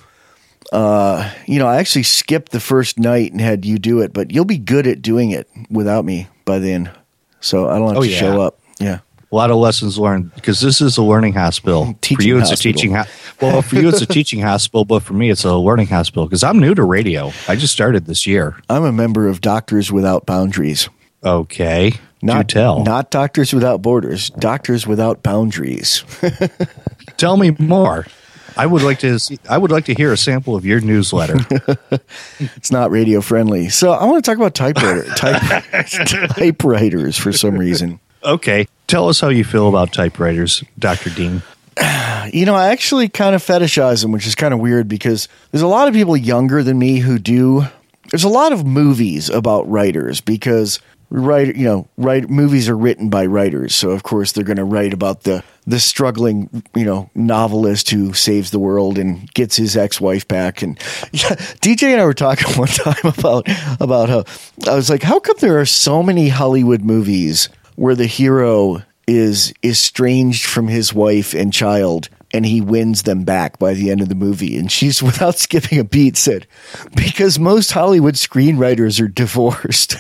uh, you know, I actually skipped the first night and had you do it, but you'll be good at doing it without me by then, so I don't have oh, to yeah. show up. Yeah. A lot of lessons learned, because this is a learning hospital. Teaching for you, it's hospital. a teaching. Ho- well, for you, it's a teaching hospital, but for me, it's a learning hospital. Because I'm new to radio. I just started this year. I'm a member of Doctors Without Boundaries. Okay, Not do tell. Not Doctors Without Borders. Doctors Without Boundaries. Tell me more. I would like to. See, I would like to hear a sample of your newsletter. It's not radio friendly. So I want to talk about typewriter type, typewriters for some reason. Okay, tell us how you feel about typewriters, Doctor Dean. You know, I actually kind of fetishize them, which is kind of weird because there's a lot of people younger than me who do. There's a lot of movies about writers because write, you know, write movies are written by writers. So of course they're going to write about the the struggling, you know, novelist who saves the world and gets his ex-wife back. And yeah, D J and I were talking one time about about how I was like, how come there are so many Hollywood movies where the hero is estranged from his wife and child, and he wins them back by the end of the movie? And she's, without skipping a beat, said, because most Hollywood screenwriters are divorced.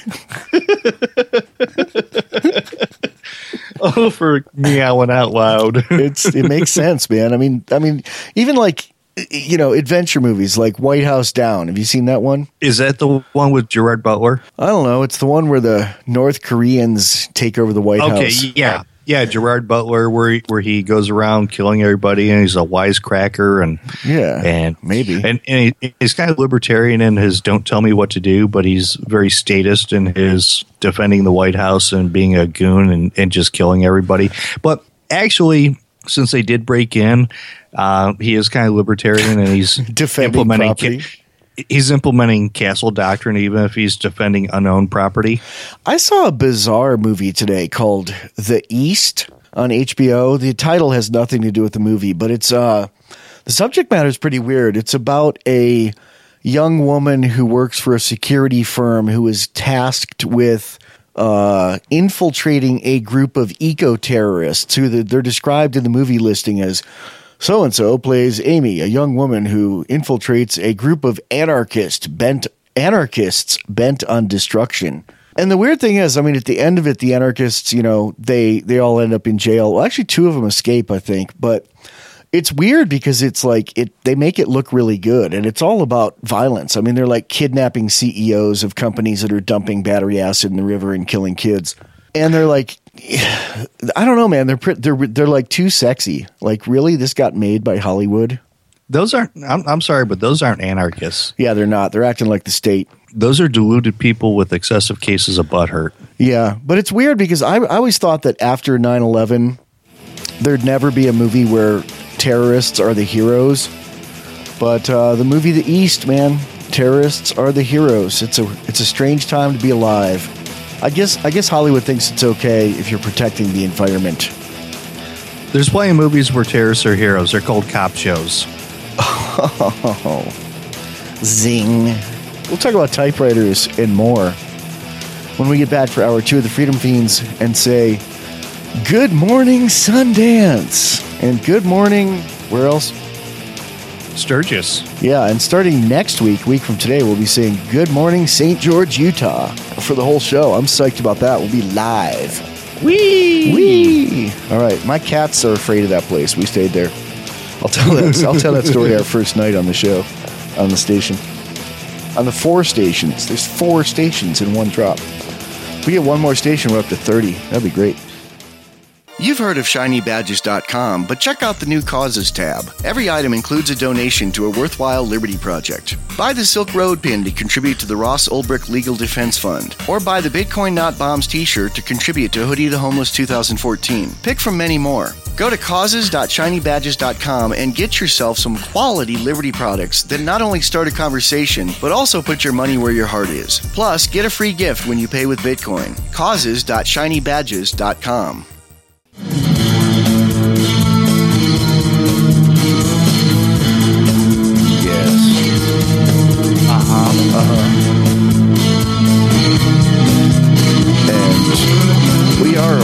Oh, for meowing out loud. It's it makes sense, man. I mean, I mean, even like, you know, adventure movies like White House Down. Have you seen that one? Is that the one with Gerard Butler? I don't know. It's the one where the North Koreans take over the White Okay, House. yeah. Yeah, Gerard Butler, where he, where he goes around killing everybody, and he's a wisecracker, and Yeah, and maybe. and, and he, he's kind of libertarian in his "don't tell me what to do," but he's very statist in his defending the White House and being a goon and, and just killing everybody. But actually, since they did break in, uh, he is kind of libertarian, and he's Defending implementing. property. He's implementing castle doctrine, even if he's defending unowned property. I saw a bizarre movie today called The East on H B O. The title has nothing to do with the movie, but it's uh, the subject matter is pretty weird. It's about a young woman who works for a security firm who is tasked with uh, infiltrating a group of eco-terrorists who the, they're described in the movie listing as so-and-so plays Amy, a young woman who infiltrates a group of anarchists bent anarchists bent on destruction. And the weird thing is, I mean, at the end of it, the anarchists, you know, they, they all end up in jail. Well, actually, two of them escape, I think. But it's weird because it's like it they make it look really good. And it's all about violence. I mean, they're like kidnapping C E Os of companies that are dumping battery acid in the river and killing kids. And they're like, I don't know, man. They're they're they're like too sexy. Like, really, this got made by Hollywood? Those aren't. I'm, I'm sorry, but those aren't anarchists. Yeah, they're not. They're acting like the state. Those are deluded people with excessive cases of butthurt. Yeah, but it's weird because I, I always thought that after nine eleven, there'd never be a movie where terrorists are the heroes. But uh, the movie The East, man, terrorists are the heroes. It's a it's a strange time to be alive. I guess I guess Hollywood thinks it's okay if you're protecting the environment. There's plenty of movies where terrorists are heroes. They're called cop shows. Oh, zing. We'll talk about typewriters and more when we get back for hour two of the Freedom Fiends and say, good morning, Sundance. And good morning, where else? Sturgis. Yeah, and starting next week, week from today, we'll be saying good morning, Saint George, Utah for the whole show. I'm psyched about that. We'll be live. Whee! Whee! All right, my cats are afraid of that place. We stayed there. I'll tell that. I'll tell that story our first night on the show, on the station, on the four stations. There's four stations in one drop. If we get one more station, we're up to thirty. That'd be great. You've heard of shiny badges dot com, but check out the new Causes tab. Every item includes a donation to a worthwhile liberty project. Buy the Silk Road pin to contribute to the Ross Ulbricht Legal Defense Fund, or buy the Bitcoin Not Bombs t-shirt to contribute to Hoodie the Homeless two thousand fourteen. Pick from many more. Go to causes dot shiny badges dot com and get yourself some quality liberty products that not only start a conversation, but also put your money where your heart is. Plus, get a free gift when you pay with Bitcoin. causes dot shiny badges dot com. Yes. Uh-huh. Uh-huh. And we are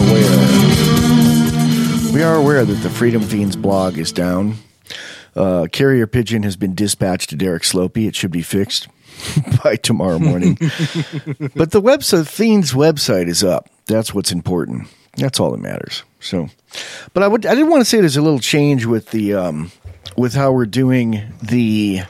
aware. We are aware that the Freedom Fiends blog is down. Uh, carrier pigeon has been dispatched to Derek Slopey. It should be fixed by tomorrow morning. But the website, Fiends website is up. That's what's important. That's all that matters. So, but I would, I did want to say there's a little change with the, um, with how we're doing the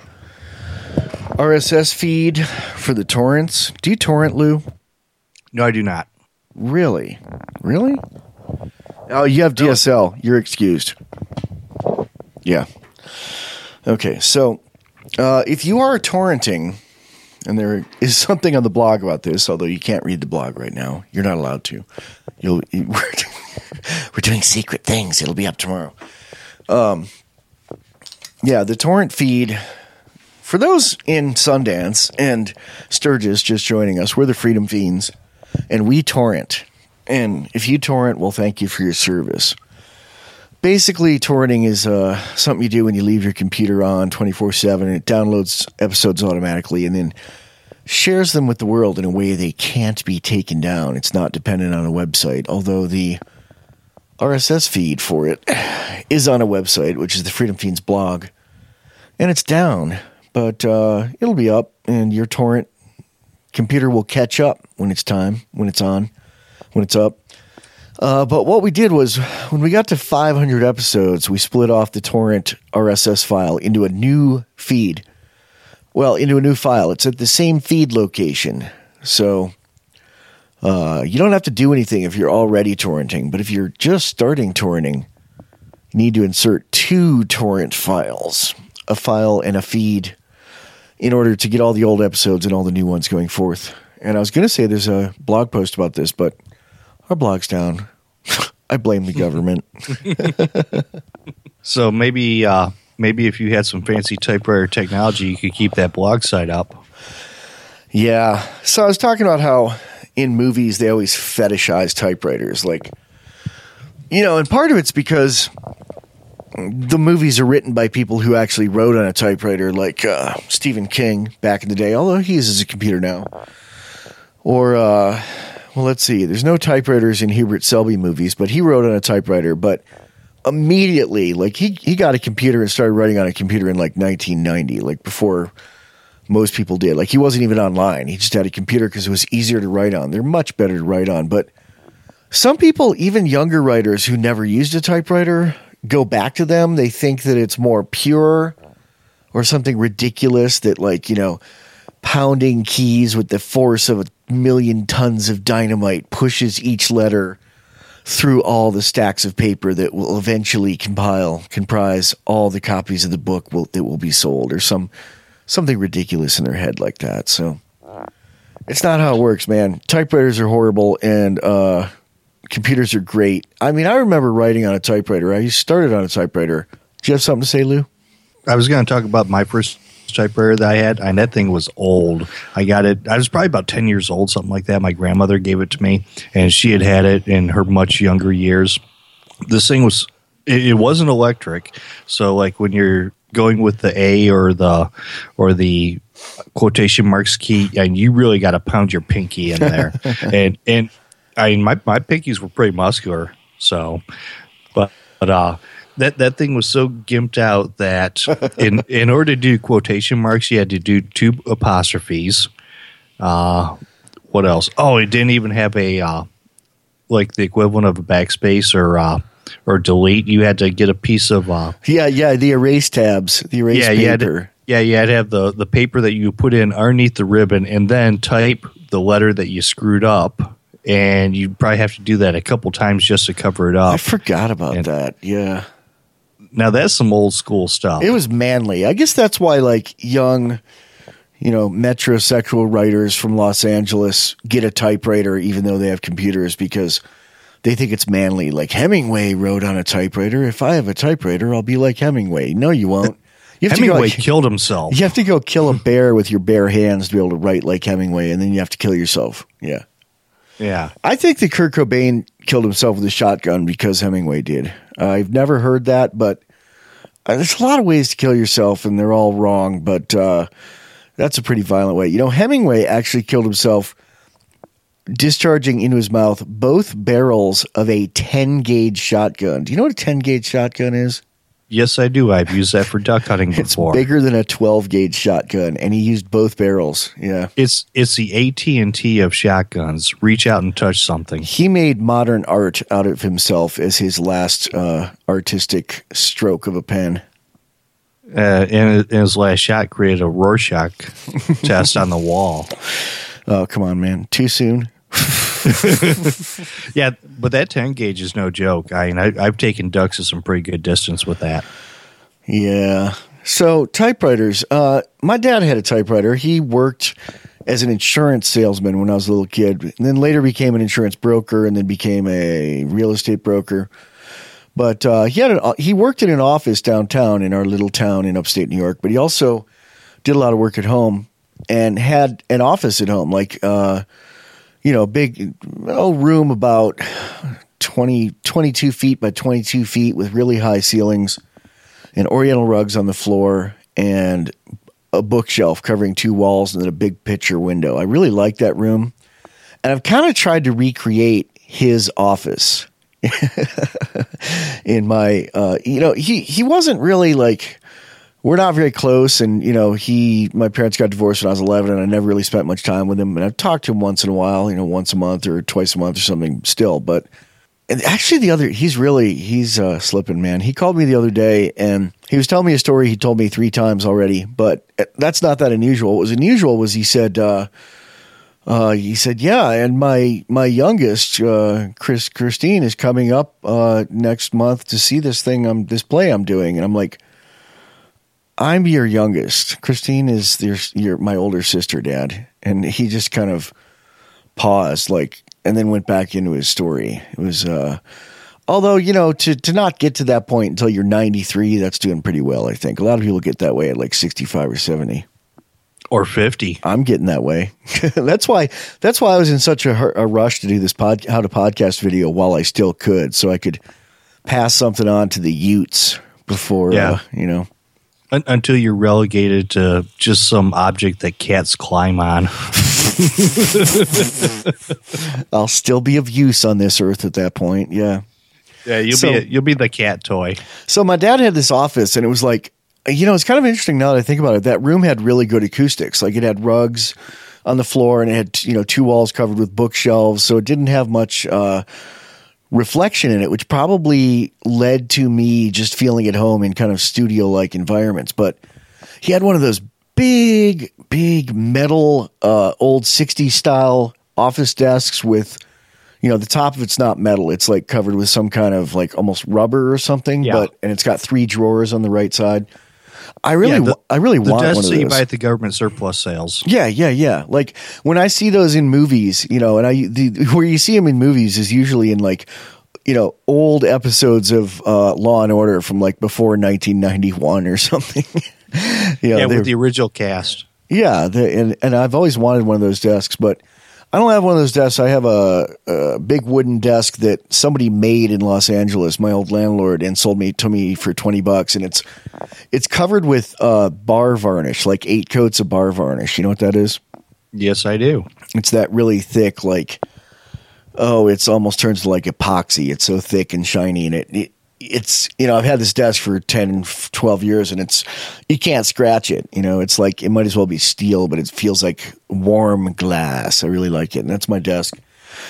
R S S feed for the torrents. Do you torrent, Lou? No, I do not. Really? Really? Oh, you have D S L. You're excused. Yeah. Okay. So, uh, if you are torrenting, and there is something on the blog about this, although you can't read the blog right now, you're not allowed to. You'll. You, we're, we're doing secret things. It'll be up tomorrow. Um. Yeah, the torrent feed. For those in Sundance and Sturgis just joining us, we're the Freedom Fiends, and we torrent. And if you torrent, well, thank you for your service. Basically, torrenting is uh, something you do when you leave your computer on twenty-four seven, and it downloads episodes automatically and then shares them with the world in a way they can't be taken down. It's not dependent on a website, although the R S S feed for it is on a website, which is the Freedom Fiends blog, and it's down, but uh, it'll be up, and your torrent computer will catch up when it's time, when it's on, when it's up. Uh, but what we did was, when we got to five hundred episodes, we split off the torrent R S S file into a new feed. Well, into a new file. It's at the same feed location. So uh, you don't have to do anything if you're already torrenting. But if you're just starting torrenting, you need to insert two torrent files, a file and a feed, in order to get all the old episodes and all the new ones going forth. And I was going to say there's a blog post about this, but our blog's down. I blame the government. So maybe uh, maybe if you had some fancy typewriter technology, you could keep that blog site up. Yeah. So I was talking about how in movies they always fetishize typewriters. Like, you know, and part of it's because the movies are written by people who actually wrote on a typewriter, like uh, Stephen King back in the day, although he uses a computer now. Or, uh, well, let's see. There's no typewriters in Hubert Selby movies, but he wrote on a typewriter. But immediately, like, he, he got a computer and started writing on a computer in, like, nineteen ninety, like, before most people did. Like, he wasn't even online. He just had a computer because it was easier to write on. They're much better to write on. But some people, even younger writers who never used a typewriter, go back to them. They think that it's more pure or something ridiculous that, like, you know, pounding keys with the force of a million tons of dynamite pushes each letter through all the stacks of paper that will eventually compile, comprise all the copies of the book will, that will be sold, or some something ridiculous in their head like that. So it's not how it works, man. Typewriters are horrible, and uh, computers are great. I mean, I remember writing on a typewriter. I started on a typewriter. Do you have something to say, Lou? I was going to talk about my first typewriter that I had, and that thing was old. I got it, I was probably about ten years old, something like that. My grandmother gave it to me, and she had had it in her much younger years. This thing was, it, it wasn't electric, so like when you're going with the A or the or the quotation marks key, and you really got to pound your pinky in there. and and I mean, my, my pinkies were pretty muscular, so, but, but uh, That that thing was so gimped out that in in order to do quotation marks, you had to do two apostrophes. Uh, what else? Oh, it didn't even have a uh, like the equivalent of a backspace or uh, or delete, you had to get a piece of uh, Yeah, yeah, the erase tabs, the erase yeah, paper. you had to, yeah, you had to have the the paper that you put in underneath the ribbon, and then type the letter that you screwed up. And you probably have to do that a couple times just to cover it up. I forgot about and, that. Yeah. Now that's some old school stuff. It was manly. I guess that's why like young, you know, metrosexual writers from Los Angeles get a typewriter even though they have computers because they think it's manly. Like Hemingway wrote on a typewriter. If I have a typewriter, I'll be like Hemingway. No, you won't. You have Hemingway to go, killed himself. You have to go kill a bear with your bare hands to be able to write like Hemingway, and then you have to kill yourself. Yeah. Yeah. I think that Kurt Cobain killed himself with a shotgun because Hemingway did. Uh, I've never heard that, but uh, there's a lot of ways to kill yourself, and they're all wrong, but uh, that's a pretty violent way. You know, Hemingway actually killed himself discharging into his mouth both barrels of a ten-gauge shotgun. Do you know what a ten-gauge shotgun is? Yes, I do. I've used that for duck hunting before. It's bigger than a twelve-gauge shotgun, and he used both barrels. Yeah, it's it's the A T and T of shotguns. Reach out and touch something. He made modern art out of himself as his last uh, artistic stroke of a pen. Uh, and his last shot created a Rorschach test on the wall. Oh, come on, man! Too soon. Yeah, but that ten gauge is no joke. I mean, I, I've taken ducks to some pretty good distance with that. Yeah. So typewriters. Uh, my dad had a typewriter. He worked as an insurance salesman when I was a little kid, and then later became an insurance broker, and then became a real estate broker. But uh, he had an, he worked in an office downtown in our little town in upstate New York. But he also did a lot of work at home and had an office at home, like. Uh, You know, big oh, room about twenty, twenty-two feet by twenty-two feet with really high ceilings and oriental rugs on the floor and a bookshelf covering two walls and then a big picture window. I really like that room. And I've kind of tried to recreate his office in my, uh, you know, he, he wasn't really like, we're not very close, and you know, he, my parents got divorced when I was eleven, and I never really spent much time with him. And I've talked to him once in a while, you know, once a month or twice a month or something. Still, but and actually, the other, he's really he's uh, slipping, man. He called me the other day, and he was telling me a story he told me three times already, but that's not that unusual. What was unusual was he said, uh, uh, he said, yeah, and my my youngest, uh, Chris Christine, is coming up uh, next month to see this thing, I'm this play I'm doing, and I'm like. I'm your youngest. Christine is your, your my older sister, Dad. And he just kind of paused, like, and then went back into his story. It was, uh, although, you know, to, to not get to that point until you're ninety-three, that's doing pretty well, I think. A lot of people get that way at like sixty-five or seventy. Or fifty. I'm getting that way. that's why that's why I was in such a, a rush to do this pod, how to podcast video while I still could, so I could pass something on to the Utes before, yeah. uh, you know. Until you're relegated to just some object that cats climb on. I'll still be of use on this earth at that point. Yeah. Yeah, you'll so, be a, you'll be the cat toy. So my dad had this office, and it was like, you know, it's kind of interesting now that I think about it. That room had really good acoustics. Like it had rugs on the floor, and it had, you know, two walls covered with bookshelves, so it didn't have much uh, reflection in it, which probably led to me just feeling at home in kind of studio-like environments. But he had one of those big, big metal, uh, old sixties style office desks with, you know, the top of it's not metal. It's like covered with some kind of like almost rubber or something, yeah. but, and it's got three drawers on the right side. I really, yeah, the, I really want one of those. The desks you buy at the government surplus sales. Yeah, yeah, yeah. Like when I see those in movies, you know, and I the, where you see them in movies is usually in like, you know, old episodes of uh, Law and Order from like before nineteen ninety-one or something. you know, yeah, with the original cast. Yeah, and and I've always wanted one of those desks, but I don't have one of those desks. I have a, a big wooden desk that somebody made in Los Angeles, my old landlord, and sold me to me for twenty bucks. And it's it's covered with uh, bar varnish, like eight coats of bar varnish. You know what that is? Yes, I do. It's that really thick, like, oh, it's almost turns to like epoxy. It's so thick and shiny, and it, it it's, you know, I've had this desk for ten, twelve years, and it's, you can't scratch it. You know, it's like, it might as well be steel, but it feels like warm glass. I really like it. And that's my desk.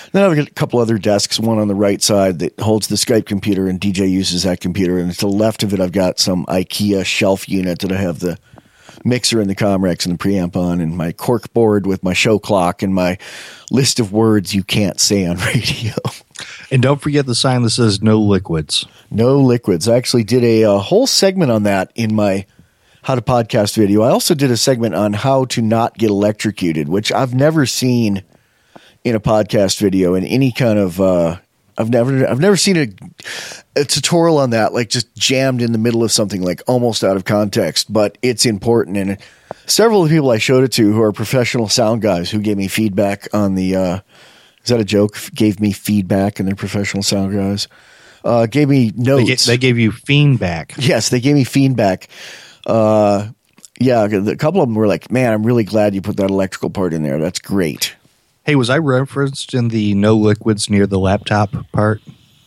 Then I've got a couple other desks, one on the right side that holds the Skype computer, and D J uses that computer. And to the left of it, I've got some IKEA shelf unit that I have the mixer and the Comrex and the preamp on, and my cork board with my show clock and my list of words you can't say on radio. And don't forget the sign that says no liquids. No liquids. I actually did a, a whole segment on that in my How to Podcast video. I also did a segment on how to not get electrocuted, which I've never seen in a podcast video in any kind of uh, I've never I've never seen a, a tutorial on that, like just jammed in the middle of something, like almost out of context, but it's important. And several of the people I showed it to who are professional sound guys who gave me feedback on the uh, is that a joke? Gave me feedback, and they're professional sound guys. Uh, gave me notes. They, get, they gave you feedback. Yes, they gave me feedback. Uh, yeah, a couple of them were like, "Man, I'm really glad you put that electrical part in there. That's great." Hey, was I referenced in the no liquids near the laptop part?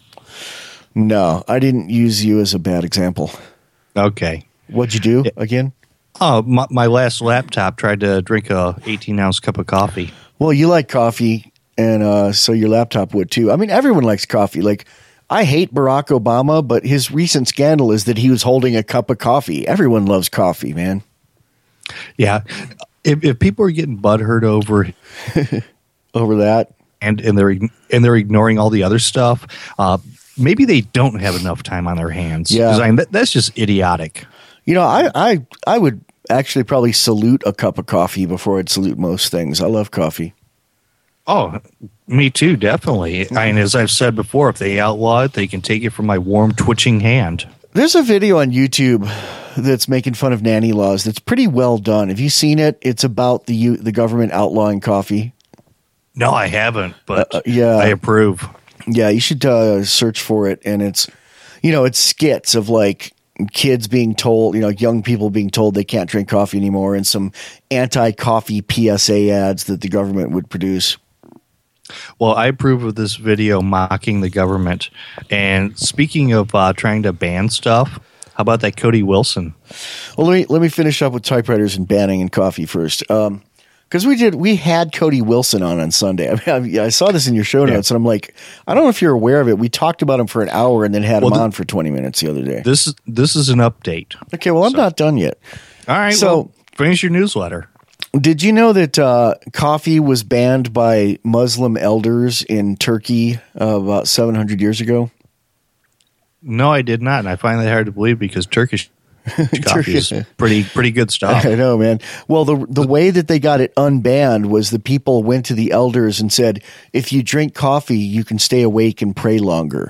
No, I didn't use you as a bad example. Okay. What'd you do again? Oh, my, my last laptop tried to drink a eighteen ounce cup of coffee. Well, you like coffee, and uh, so your laptop would too. I mean, everyone likes coffee. Like, I hate Barack Obama, but his recent scandal is that he was holding a cup of coffee. Everyone loves coffee, man. Yeah. If, if people are getting butthurt over over that, and and they're and they're ignoring all the other stuff, uh, maybe they don't have enough time on their hands. Yeah, 'Cause I mean, that, that's just idiotic. You know, I, I I would actually probably salute a cup of coffee before I'd salute most things. I love coffee. Oh, me too, definitely. I mean, as I've said before, if they outlaw it, they can take it from my warm, twitching hand. There's a video on YouTube that's making fun of nanny laws that's pretty well done. Have you seen it? It's about the the government outlawing coffee. No, I haven't, but uh, yeah, I approve. Yeah, you should uh, search for it. And it's, you know, it's skits of like kids being told, you know, young people being told they can't drink coffee anymore, and some anti-coffee P S A ads that the government would produce. Well, I approve of this video mocking the government. And speaking of uh, trying to ban stuff, how about that Cody Wilson? Well, let me let me finish up with typewriters and banning and coffee first. Um, because we did, we had Cody Wilson on on Sunday. I mean, I, I saw this in your show notes, yeah. And I'm like, I don't know if you're aware of it. We talked about him for an hour and then had well, him th- on for twenty minutes the other day. This is this is an update. Okay, well, I'm so. not done yet. All right, so well, finish your newsletter. Did you know that uh, coffee was banned by Muslim elders in Turkey uh, about seven hundred years ago? No, I did not, and I find that hard to believe because Turkish coffee is pretty pretty good stuff. I know, man. Well, the the way that they got it unbanned was the people went to the elders and said, if you drink coffee, you can stay awake and pray longer.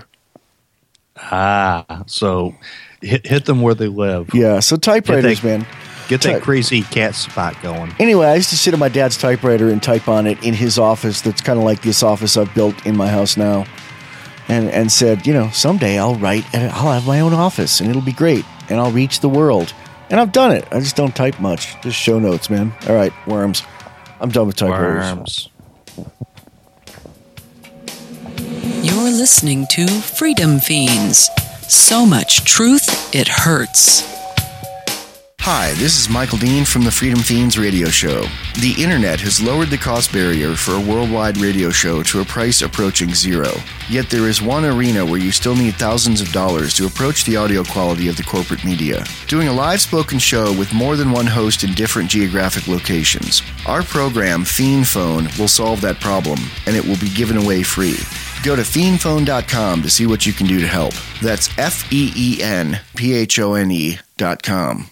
Ah, so hit, hit them where they live. Yeah, so typewriters, that, man. Get that crazy cat spot going. Anyway, I used to sit at my dad's typewriter and type on it in his office that's kind of like this office I've built in my house now. And and said, you know, someday I'll write and I'll have my own office and it'll be great and I'll reach the world. And I've done it. I just don't type much. Just show notes, man. All right, worms. I'm done with typewriters. Worms. You're listening to Freedom Fiends. So much truth, it hurts. Hi, this is Michael Dean from the Freedom Fiends radio show. The internet has lowered the cost barrier for a worldwide radio show to a price approaching zero. Yet there is one arena where you still need thousands of dollars to approach the audio quality of the corporate media. Doing a live spoken show with more than one host in different geographic locations. Our program, Fiend Phone, will solve that problem, and it will be given away free. Go to fiend phone dot com to see what you can do to help. That's F E E N P H O N E dot com.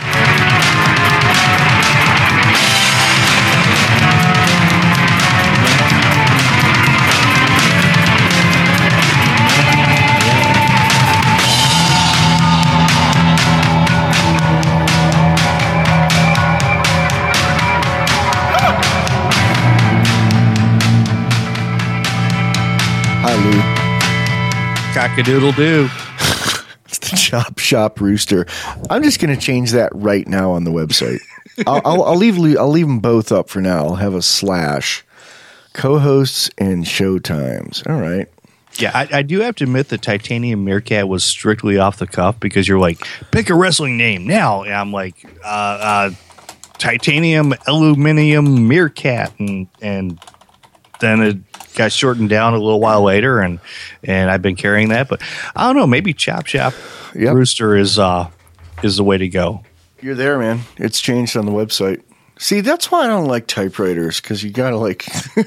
Hi, Lou. Cock-a-doodle-doo. It's the Chop Shop Rooster. I'm just going to change that right now on the website. I'll, I'll, I'll leave I'll leave them both up for now. I'll have a slash co-hosts and show times. All right. Yeah, I, I do have to admit that Titanium Meerkat was strictly off the cuff because you're like, pick a wrestling name now. And I'm like, uh, uh, Titanium Aluminium Meerkat, and and then it got shortened down a little while later, and and I've been carrying that. But I don't know, maybe Chop Shop Yep. Rooster is uh is the way to go. You're there, man. It's changed on the website. See, that's why I don't like typewriters, because you gotta like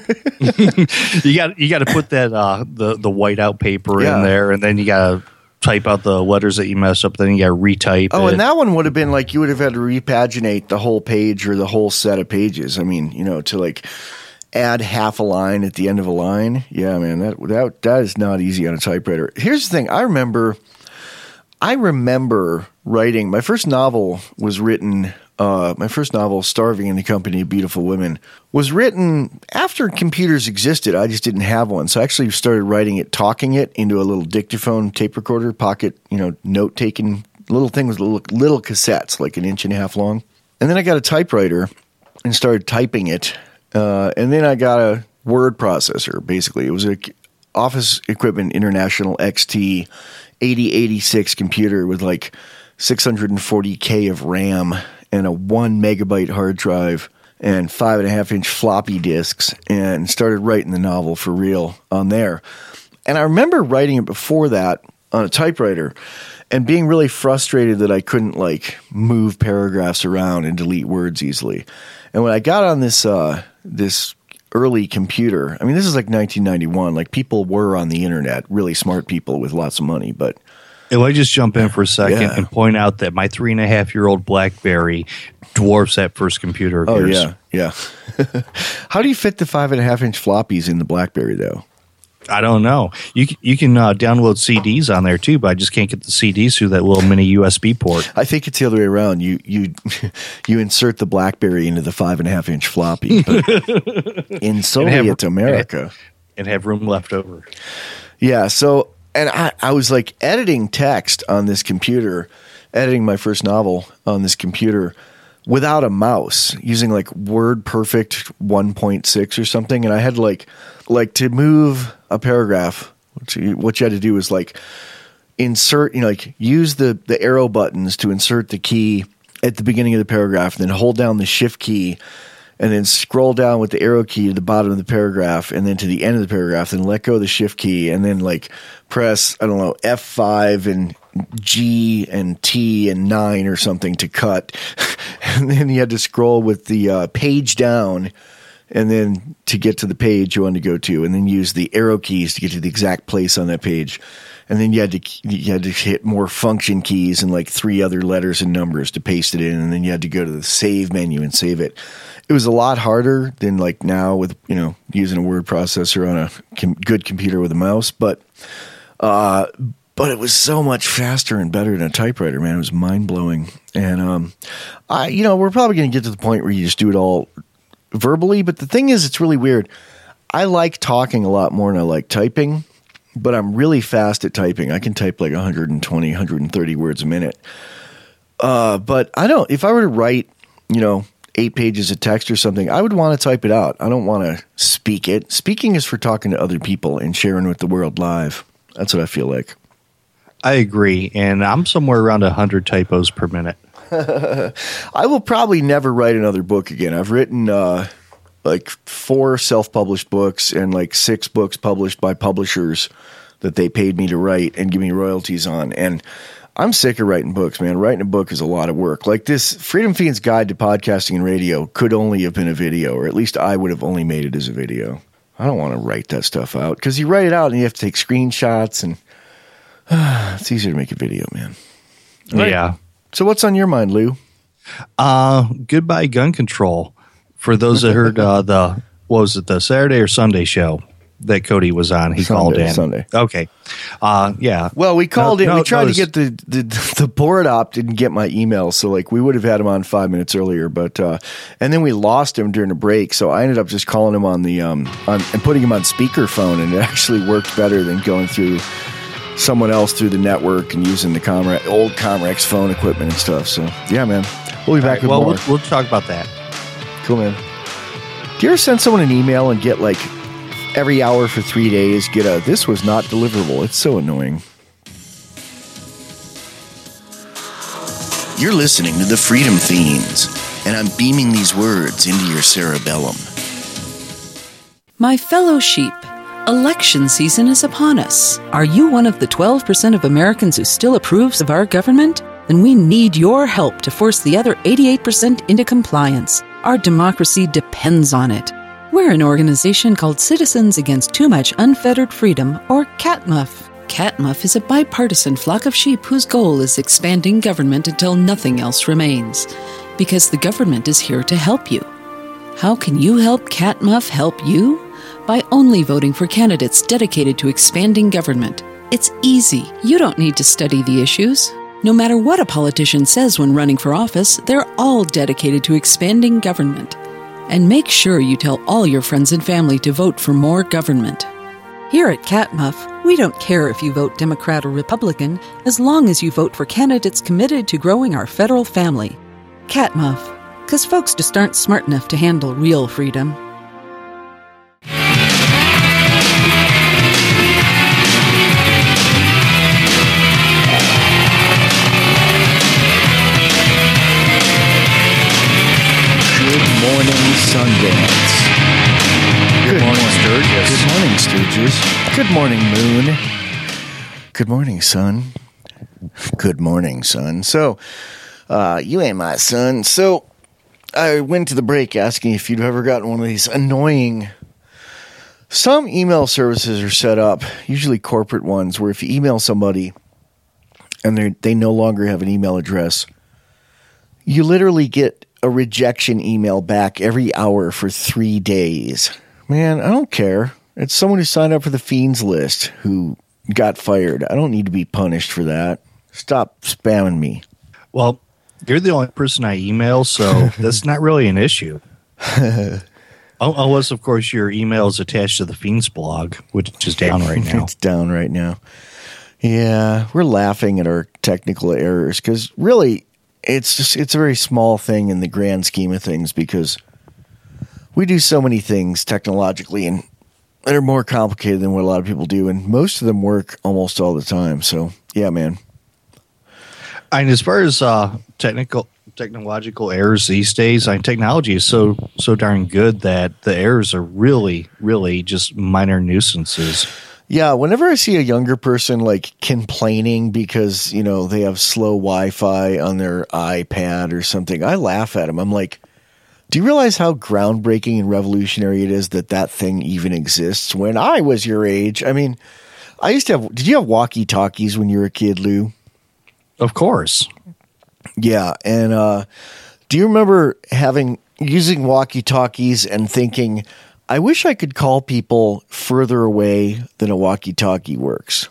you got you got to put that uh the the whiteout paper Yeah. in there, and then you got to type out the letters that you messed up. Then you got to retype. Oh, it. and that one would have been like you would have had to repaginate the whole page or the whole set of pages. I mean, you know, to like add half a line at the end of a line. Yeah, man, that that that is not easy on a typewriter. Here's the thing: I remember, I remember writing my first novel was written. Uh, my first novel, Starving in the Company of Beautiful Women, was written after computers existed. I just didn't have one. So I actually started writing it, talking it into a little dictaphone tape recorder, pocket, you know, note-taking little thing with little, little cassettes, like an inch and a half long. And then I got a typewriter and started typing it. Uh, and then I got a word processor, basically. It was a Office Equipment International X T eighty eighty-six computer with like six hundred forty K of RAM and a one megabyte hard drive and five and a half inch floppy disks, and started writing the novel for real on there. And I remember writing it before that on a typewriter and being really frustrated that I couldn't like move paragraphs around and delete words easily. And when I got on this, uh, this early computer, I mean, this is like nineteen ninety-one, like people were on the internet, really smart people with lots of money, but And let me just jump in for a second Yeah. and point out that my three and a half year old BlackBerry dwarfs that first computer of oh yours. yeah, yeah. How do you fit the five and a half inch floppies in the BlackBerry though? I don't know. You can, you can uh, download C Ds on there too, but I just can't get the C Ds through that little mini U S B port. I think it's the other way around. You you you insert the BlackBerry into the five and a half inch floppy. But in Soviet America, and have room left over. yeah. So, and I, I was like editing text on this computer, editing my first novel on this computer without a mouse, using like WordPerfect one point six or something, and I had like like to move a paragraph. What you, what you had to do was like insert, you know, like use the the arrow buttons to insert the key at the beginning of the paragraph, and then hold down the shift key, and then scroll down with the arrow key to the bottom of the paragraph, and then to the end of the paragraph, then let go of the shift key, and then like press, I don't know, F five and G and T and nine or something to cut. And then you had to scroll with the uh, page down, and then to get to the page you wanted to go to, and then use the arrow keys to get to the exact place on that page. And then you had to you had to hit more function keys and like three other letters and numbers to paste it in, and then you had to go to the save menu and save it. It was a lot harder than like now with, you know, using a word processor on a com- good computer with a mouse, but uh, but it was so much faster and better than a typewriter, man. It was mind blowing. And um, I, you know, we're probably going to get to the point where you just do it all verbally. But the thing is, it's really weird. I like talking a lot more than I like typing, but I'm really fast at typing. I can type like one twenty, one thirty words a minute. Uh, but I don't, if I were to write, you know, eight pages of text or something, I would want to type it out. I don't want to speak it. Speaking is for talking to other people and sharing with the world live. That's what I feel like. I agree, and I'm somewhere around one hundred typos per minute. I will probably never write another book again. I've written uh, like four self-published books and like six books published by publishers that they paid me to write and give me royalties on. And I'm sick of writing books, man. Writing a book is a lot of work. Like this Freedom Fiend's Guide to Podcasting and Radio could only have been a video, or at least I would have only made it as a video. I don't want to write that stuff out because you write it out and you have to take screenshots, and uh, it's easier to make a video, man. Right. Yeah. So what's on your mind, Lou? Uh, goodbye gun control. For those that heard uh, the, what was it, the Saturday or Sunday show that Cody was on, he Sunday, called in. Sunday. Okay. Uh, yeah. Well, we called No, in. no, we tried no, to get the, the the board op didn't get my email, so like we would have had him on five minutes earlier, but uh, and then we lost him during a break. So I ended up just calling him on the um on, and putting him on speakerphone, and it actually worked better than going through someone else through the network and using the Comrex, old Comrex phone equipment and stuff. So yeah, man, we'll be back with well, more. We'll, we'll talk about that. Cool, man. Do you ever send someone an email and get like every hour for three days get a "this was not deliverable"? It's so annoying. You're listening to the Freedom Fiends, and I'm beaming these words into your cerebellum. My fellow sheep, Election season is upon us. Are you one of the twelve percent of Americans who still approves of our government? Then we need your help to force the other eighty-eight percent into compliance. Our democracy depends on it. We're an organization called Citizens Against Too Much Unfettered Freedom, or CATMUF. CATMUF is a bipartisan flock of sheep whose goal is expanding government until nothing else remains. Because the government is here to help you. How can you help CATMUF help you? By only voting for candidates dedicated to expanding government. It's easy. You don't need to study the issues. No matter what a politician says when running for office, they're all dedicated to expanding government. And make sure you tell all your friends and family to vote for more government. Here at CATMUF, we don't care if you vote Democrat or Republican, as long as you vote for candidates committed to growing our federal family. CATMUF, because folks just aren't smart enough to handle real freedom. Sundance. Good, Good morning, Sturgis. Good morning, Sturgis. Good morning, Moon. Good morning, Sun. Good morning, Sun. So, uh, you ain't my son. So, I went to the break asking if you'd ever gotten one of these annoying... Some email services are set up, usually corporate ones, where if you email somebody and they they no longer have an email address, you literally get a rejection email back every hour for three days. Man, I don't care. It's someone who signed up for the Fiends list who got fired. I don't need to be punished for that. Stop spamming me. Well, you're the only person I email, so that's not really an issue. Unless, of course, your email is attached to the Fiends blog, which is down right now. It's down right now. Yeah, we're laughing at our technical errors because really, It's just, it's a very small thing in the grand scheme of things because we do so many things technologically and that are more complicated than what a lot of people do. And most of them work almost all the time. So, yeah, man. And as far as uh, technical technological errors these days, I mean, technology is so, so darn good that the errors are really, really just minor nuisances. Yeah, whenever I see a younger person like complaining because, you know, they have slow Wi-Fi on their iPad or something, I laugh at them. I'm like, do you realize how groundbreaking and revolutionary it is that that thing even exists? When I was your age, I mean, I used to have, did you have walkie-talkies when you were a kid, Lou? Of course. Yeah, and uh, do you remember having, using walkie-talkies and thinking, I wish I could call people further away than a walkie-talkie works.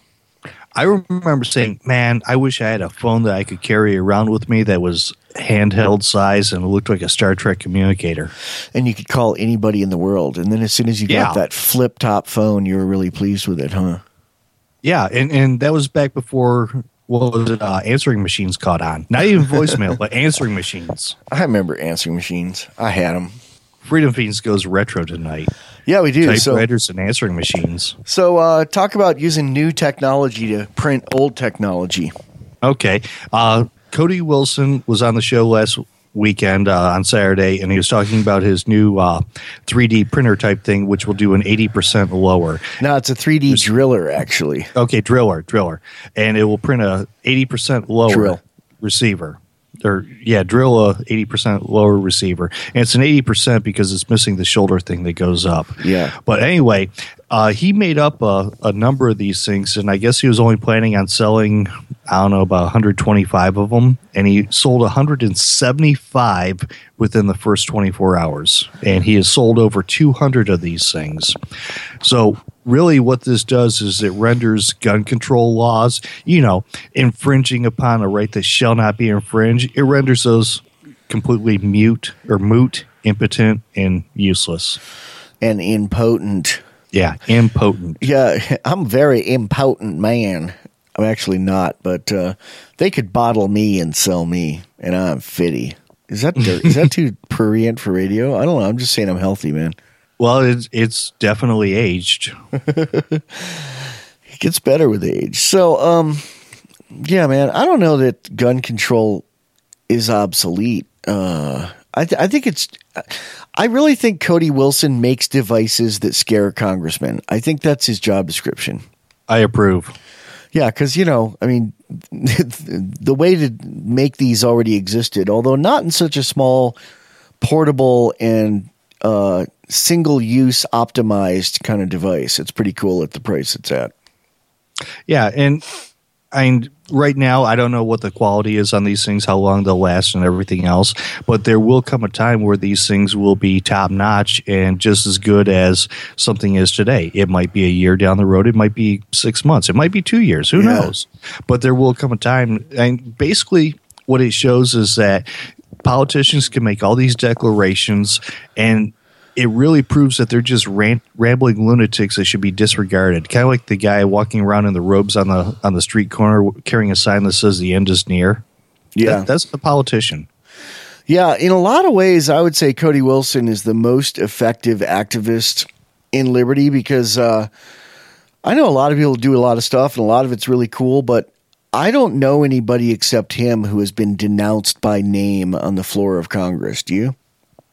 I remember saying, man, I wish I had a phone that I could carry around with me that was handheld size and looked like a Star Trek communicator. And you could call anybody in the world. And then as soon as you yeah. got that flip-top phone, you were really pleased with it, huh? Yeah, and, and that was back before, what was it, uh, answering machines caught on. Not even voicemail, but answering machines. I remember answering machines. I had them. Freedom Fiends goes retro tonight. Yeah, we do. Typewriters so, and answering machines. So uh, talk about using new technology to print old technology. Okay. Uh, Cody Wilson was on the show last weekend uh, on Saturday, and he was talking about his new uh, three D printer type thing, which will do an eighty percent lower. No, it's a three D There's, driller, actually. Okay, driller, driller. And it will print a eighty percent lower Drill. receiver. Or yeah, drill a eighty percent lower receiver, and it's an eighty percent because it's missing the shoulder thing that goes up. Yeah. But anyway, uh, he made up a, a number of these things, and I guess he was only planning on selling, I don't know, about one hundred twenty-five of them, and he sold one hundred seventy-five within the first twenty-four hours, and he has sold over two hundred of these things. So really what this does is it renders gun control laws, you know, infringing upon a right that shall not be infringed. It renders those completely mute or moot, impotent, and useless. And impotent. Yeah, impotent. Yeah, I'm a very impotent man. I'm actually not, but uh, they could bottle me and sell me, and I'm fitty. Is that dirt? Is that too prurient for radio? I don't know. I'm just saying I'm healthy, man. Well, it's, it's definitely aged. It gets better with age. So, um, yeah, man, I don't know that gun control is obsolete. Uh, I, th- I think it's. I really think Cody Wilson makes devices that scare congressmen. I think that's his job description. I approve. Yeah, because, you know, I mean, the way to make these already existed, although not in such a small, portable, and uh, single-use optimized kind of device. It's pretty cool at the price it's at. Yeah, and I mean, right now, I don't know what the quality is on these things, how long they'll last and everything else, but there will come a time where these things will be top-notch and just as good as something is today. It might be a year down the road. It might be six months. It might be two years. Who Yeah. knows? But there will come a time, and basically what it shows is that politicians can make all these declarations, and it really proves that they're just rant, rambling lunatics that should be disregarded. Kind of like the guy walking around in the robes on the on the street corner carrying a sign that says the end is near. Yeah. That, that's the politician. Yeah, in a lot of ways, I would say Cody Wilson is the most effective activist in Liberty because uh, I know a lot of people do a lot of stuff and a lot of it's really cool, but I don't know anybody except him who has been denounced by name on the floor of Congress. Do you?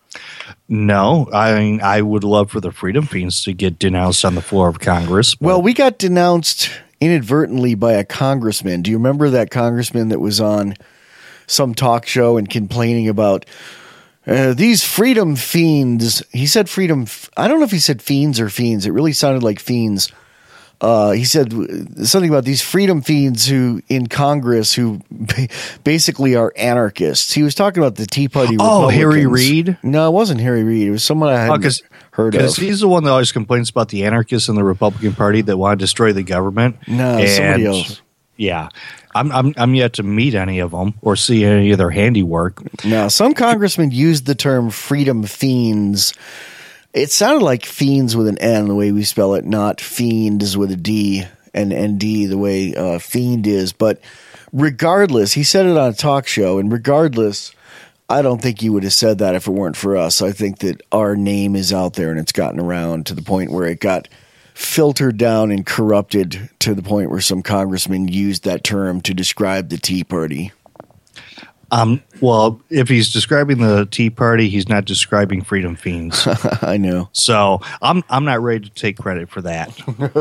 No, I mean, I would love for the Freedom Fiends to get denounced on the floor of Congress. but- Well, we got denounced inadvertently by a congressman. Do you remember that congressman that was on some talk show and complaining about uh, these freedom fiends? He said freedom. F- I don't know if he said fiends or fiends. It really sounded like fiends. Uh, he said something about these freedom fiends who in Congress who ba- basically are anarchists. He was talking about the Tea Party. Oh, Harry Republicans. Reid? No, it wasn't Harry Reid. It was someone I hadn't Oh, 'cause- heard of. Because he's the one that always complains about the anarchists in the Republican Party that want to destroy the government. No, somebody else. Yeah, I'm I'm I'm yet to meet any of them or see any of their handiwork. Now, some congressmen used the term freedom fiends. It sounded like fiends with an N, the way we spell it, not fiends with a D and N D, the way uh, fiend is. But regardless, he said it on a talk show, and regardless, I don't think he would have said that if it weren't for us. I think that our name is out there, and it's gotten around to the point where it got filtered down and corrupted to the point where some congressmen used that term to describe the Tea Party. Um, well, if he's describing the Tea Party, he's not describing Freedom Fiends. I know. So I'm I'm not ready to take credit for that.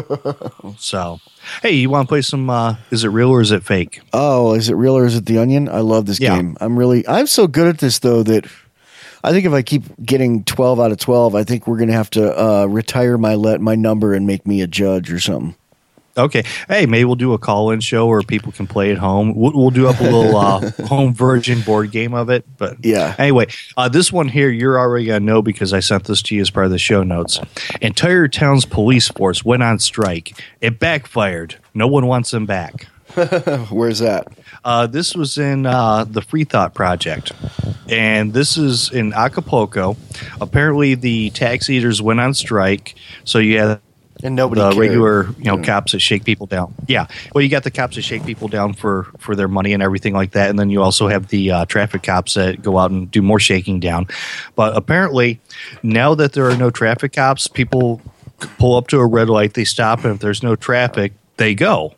So, hey, you want to play some? Uh, is it real or is it fake? Oh, is it real or is it the Onion? I love this Yeah. game. I'm really, I'm so good at this though that I think if I keep getting twelve out of twelve, I think we're gonna have to uh, retire my let my number and make me a judge or something. Okay. Hey, maybe we'll do a call-in show where people can play at home. We'll, we'll do up a little uh, home version board game of it. But Yeah. Anyway, uh, this one here, you're already going to know because I sent this to you as part of the show notes. Entire town's police force went on strike. It backfired. No one wants them back. Where's that? Uh, this was in uh, the Free Thought Project, and this is in Acapulco. Apparently, the tax eaters went on strike, so you had And nobody the cared. regular, you know, cops that shake people down. Yeah, well, you got the cops that shake people down for for their money and everything like that, and then you also have the uh, traffic cops that go out and do more shaking down. But apparently, now that there are no traffic cops, people pull up to a red light, they stop, and if there's no traffic, they go.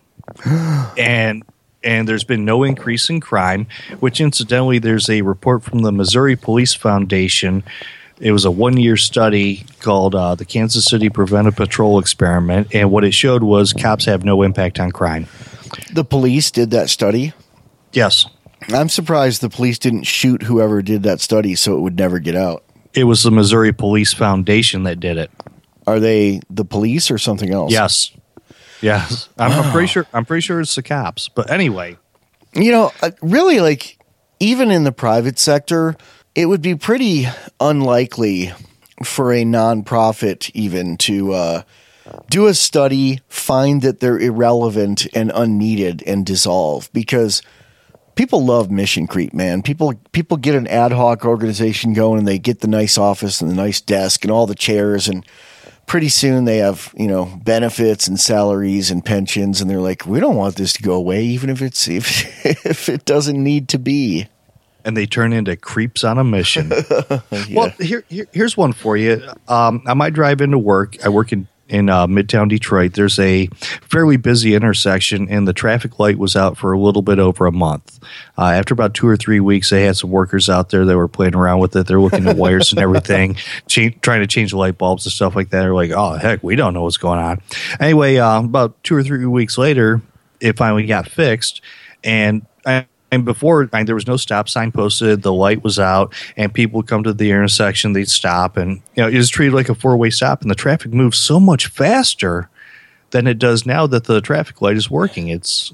and and there's been no increase in crime, which incidentally, there's a report from the Missouri Police Foundation. It was a one-year study called uh, the Kansas City Preventive Patrol Experiment, and what it showed was cops have no impact on crime. The police did that study. Yes, I'm surprised the police didn't shoot whoever did that study so it would never get out. it was the Missouri Police Foundation that did it. Are they the police or something else? Yes, yes. I'm, I'm pretty sure. I'm pretty sure it's the cops. But anyway, You know, uh, really, like, even in the private sector, it would be pretty unlikely for a nonprofit even to uh, do a study, find that they're irrelevant and unneeded, and dissolve, because people love mission creep, man. People people get an ad hoc organization going, and they get the nice office and the nice desk and all the chairs, and pretty soon they have, you know, benefits and salaries and pensions, and they're like, we don't want this to go away, even if it's if if it doesn't need to be. and they turn into creeps on a mission. Well, here, here here's one for you. Um, on my drive into work, I work in in uh, Midtown Detroit. There's a fairly busy intersection, and the traffic light was out for a little bit over a month. Uh, after about two or three weeks, they had some workers out there that were playing around with it. They're looking at wires and everything, cha- trying to change the light bulbs and stuff like that. They're like, oh, heck, we don't know what's going on. Anyway, uh, about two or three weeks later, it finally got fixed, and I And before, I mean, there was no stop sign posted. The light was out, and people would come to the intersection. They'd stop, and you know, it was treated like a four-way stop. And the traffic moves so much faster than it does now that the traffic light is working. It's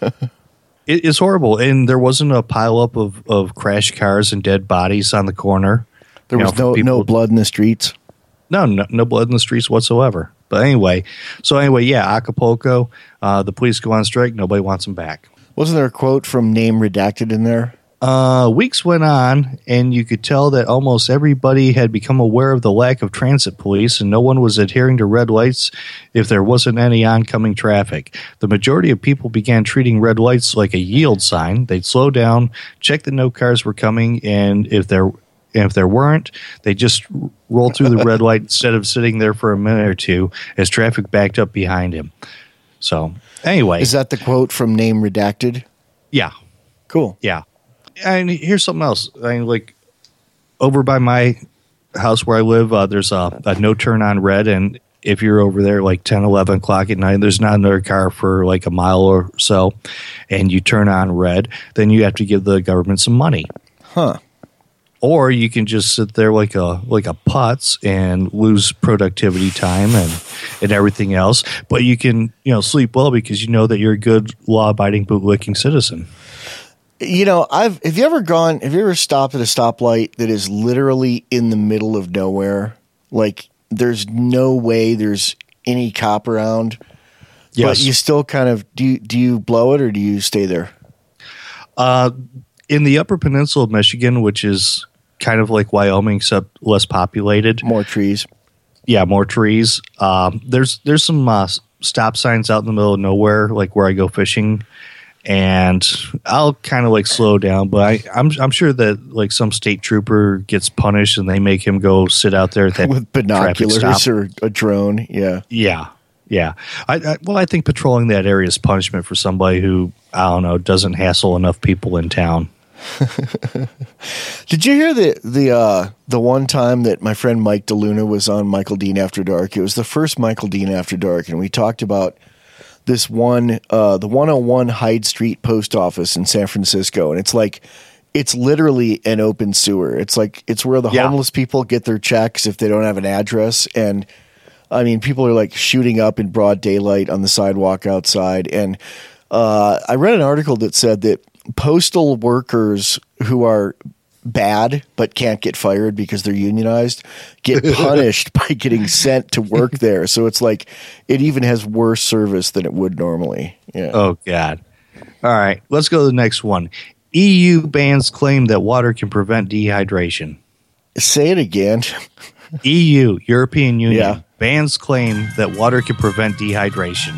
it, it's horrible, and there wasn't a pileup of of crashed cars and dead bodies on the corner. There you was know, no people, no blood in the streets. No, no, no blood in the streets whatsoever. But anyway, so anyway, yeah, Acapulco. Uh, the police go on strike. Nobody wants them back. Wasn't there a quote from Name Redacted in there? Uh, weeks went on, and you could tell that almost everybody had become aware of the lack of transit police, and no one was adhering to red lights if there wasn't any oncoming traffic. The majority of people began treating red lights like a yield sign. They'd slow down, check that no cars were coming, and if there and if there weren't, they just roll through the red light instead of sitting there for a minute or two as traffic backed up behind him. So anyway, is that the quote from Name Redacted? Yeah, cool. Yeah. And here's something else. I mean, like over by my house where I live, uh, there's a, a no turn on red. And if you're over there like ten, eleven o'clock at night, there's not another car for like a mile or so, and you turn on red, then you have to give the government some money. Huh. Or you can just sit there like a like a putz and lose productivity time and, and everything else. But you can, you know, sleep well because you know that you're a good law-abiding bootlicking citizen. You know, I've have you ever gone have you ever stopped at a stoplight that is literally in the middle of nowhere? Like there's no way there's any cop around. Yes. But you still kind of do you, do you blow it or do you stay there? Uh in the Upper Peninsula of Michigan, which is kind of like Wyoming except less populated. More trees. Yeah, more trees. Um, there's there's some uh, stop signs out in the middle of nowhere, like where I go fishing. And I'll kind of like slow down, but I, I'm I'm sure that like some state trooper gets punished and they make him go sit out there at that with binoculars or a drone. Yeah, yeah, yeah. I, I well, I think patrolling that area is punishment for somebody who I don't know doesn't hassle enough people in town. Did you hear the the uh, the one time that my friend Mike DeLuna was on Michael Dean After Dark? It was the first Michael Dean After Dark, and we talked about this one, uh, the one oh one Hyde Street post office in San Francisco. And it's like, it's literally an open sewer. It's like, it's where the yeah. homeless people get their checks if they don't have an address. And I mean, people are like shooting up in broad daylight on the sidewalk outside. And uh, I read an article that said that postal workers who are bad but can't get fired because they're unionized get punished by getting sent to work there. So it's like it even has worse service than it would normally. Yeah. Oh God. All right, let's go to the next one. E U bans claim that water can prevent dehydration. Say it again. E U, European Union, yeah. bans claim that water can prevent dehydration.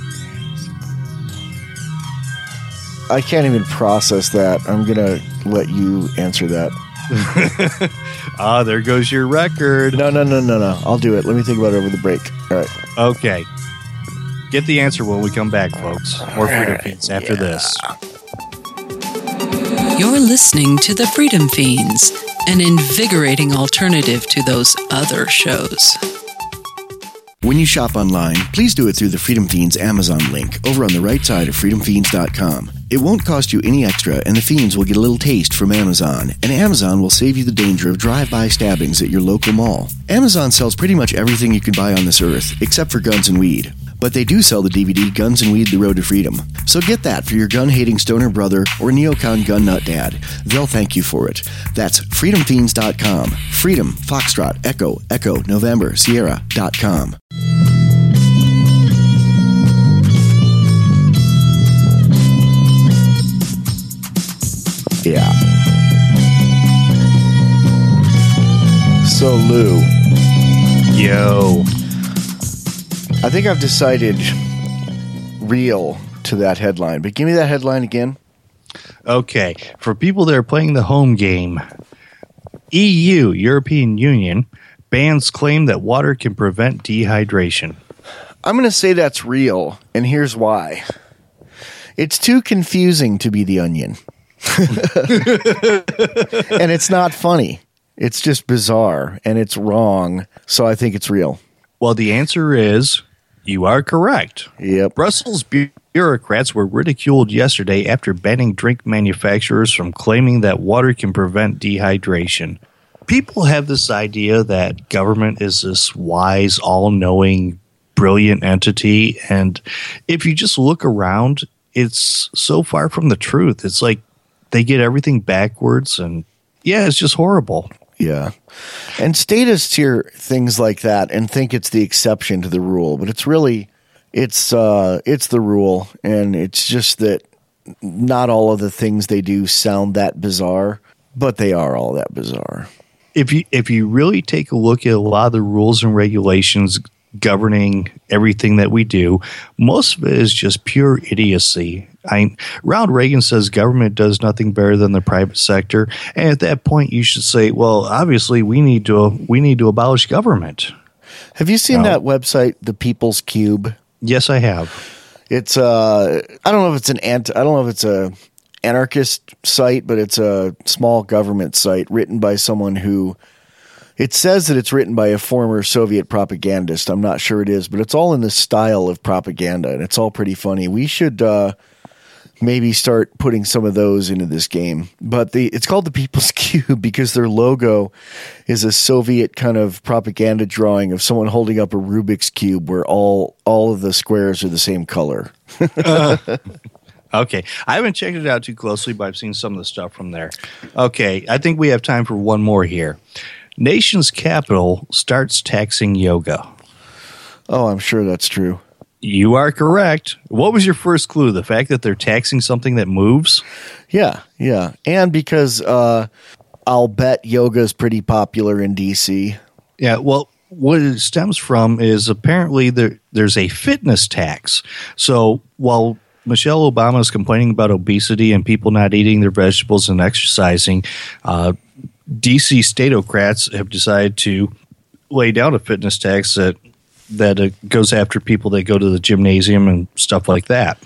I can't even process that. I'm going to let you answer that. Ah, there goes your record. No, no, no, no, no. I'll do it. Let me think about it over the break. All right. Okay. Get the answer when we come back, folks. More Freedom Fiends after yeah. this. You're listening to The Freedom Fiends, an invigorating alternative to those other shows. When you shop online, please do it through the Freedom Fiends Amazon link over on the right side of freedom fiends dot com. It won't cost you any extra, and the Fiends will get a little taste from Amazon, and Amazon will save you the danger of drive-by stabbings at your local mall. Amazon sells pretty much everything you can buy on this earth, except for guns and weed. But they do sell the D V D Guns and Weed: The Road to Freedom. So get that for your gun-hating stoner brother or neocon gun nut dad. They'll thank you for it. That's freedom fiends dot com. Freedom, Foxtrot, Echo, Echo, November, Sierra dot com. Yeah. So, Lou. Yo. I think I've decided real to that headline, but give me that headline again. Okay. For people that are playing the home game, E U, European Union, Bans claim that water can prevent dehydration. I'm going to say that's real, and here's why. It's too confusing to be the Onion. And it's not funny. It's just bizarre, and it's wrong, so I think it's real. Well, the answer is you are correct. Yep. Brussels bureaucrats were ridiculed yesterday after banning drink manufacturers from claiming that water can prevent dehydration. People have this idea that government is this wise, all-knowing, brilliant entity, and if you just look around, it's so far from the truth. It's like they get everything backwards, and yeah, it's just horrible. Yeah. And statists hear things like that and think it's the exception to the rule, but it's really it's uh it's the rule, and it's just that not all of the things they do sound that bizarre, but they are all that bizarre. If you if you really take a look at a lot of the rules and regulations governing everything that we do, most of it is just pure idiocy. I, Ronald Reagan says government does nothing better than the private sector, and at that point, you should say, "Well, obviously, we need to we need to abolish government." Have you seen No. that website, The People's Cube? Yes, I have. It's uh, I don't know if it's an ant. I don't know if it's a anarchist site, but it's a small government site written by someone who. It says that it's written by a former Soviet propagandist. I'm not sure it is, but it's all in the style of propaganda, and it's all pretty funny. We should uh, maybe start putting some of those into this game. But the it's called the People's Cube because their logo is a Soviet kind of propaganda drawing of someone holding up a Rubik's Cube where all all of the squares are the same color. uh, okay. I haven't checked it out too closely, but I've seen some of the stuff from there. Okay. I think we have time for one more here. Nation's capital starts taxing yoga. Oh, I'm sure that's true. You are correct. What was your first clue? The fact that they're taxing something that moves? Yeah, yeah. And because uh, I'll bet yoga is pretty popular in D C. Yeah, well, what it stems from is apparently there, there's a fitness tax. So while Michelle Obama is complaining about obesity and people not eating their vegetables and exercising, uh, D C statocrats have decided to lay down a fitness tax that that uh, goes after people that go to the gymnasium and stuff like that.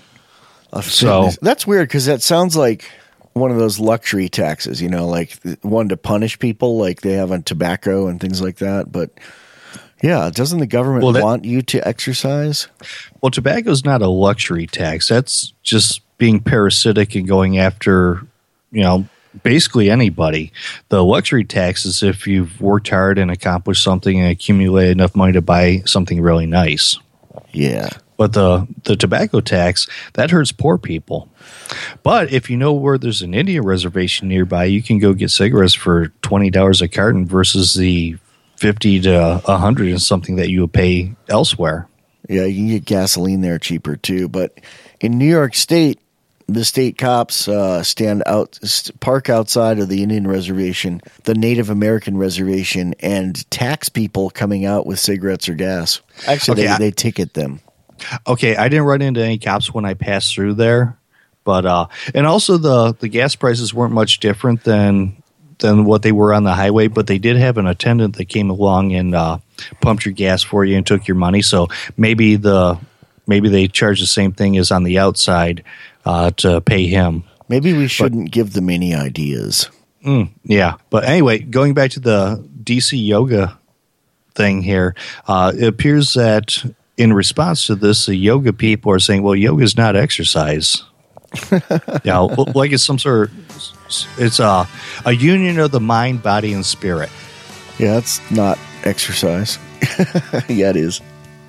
So that's weird because that sounds like one of those luxury taxes, you know, like one to punish people like they have on tobacco and things like that. But yeah, doesn't the government well, that, want you to exercise? Well, tobacco is not a luxury tax. That's just being parasitic and going after, you know, basically anybody. The luxury tax is if you've worked hard and accomplished something and accumulated enough money to buy something really nice. Yeah. But the, the tobacco tax, that hurts poor people. But if you know where there's an Indian reservation nearby, you can go get cigarettes for twenty dollars a carton versus the fifty to one hundred and something that you would pay elsewhere. Yeah, you can get gasoline there cheaper too. But in New York State, the state cops uh, stand out, park outside of the Indian reservation, the Native American reservation, and tax people coming out with cigarettes or gas. Actually, Okay, they, I- they ticket them. Okay, I didn't run into any cops when I passed through there, but uh, and also the the gas prices weren't much different than than what they were on the highway. But they did have an attendant that came along and uh, pumped your gas for you and took your money. So maybe the maybe they charge the same thing as on the outside uh, to pay him. Maybe we shouldn't give them any ideas. Mm, yeah, but anyway, going back to the D C yoga thing here, uh, it appears that in response to this, the yoga people are saying, well, yoga is not exercise. Yeah, like it's some sort of, it's a, a union of the mind, body, and spirit. Yeah, that's not exercise. Yeah, it is.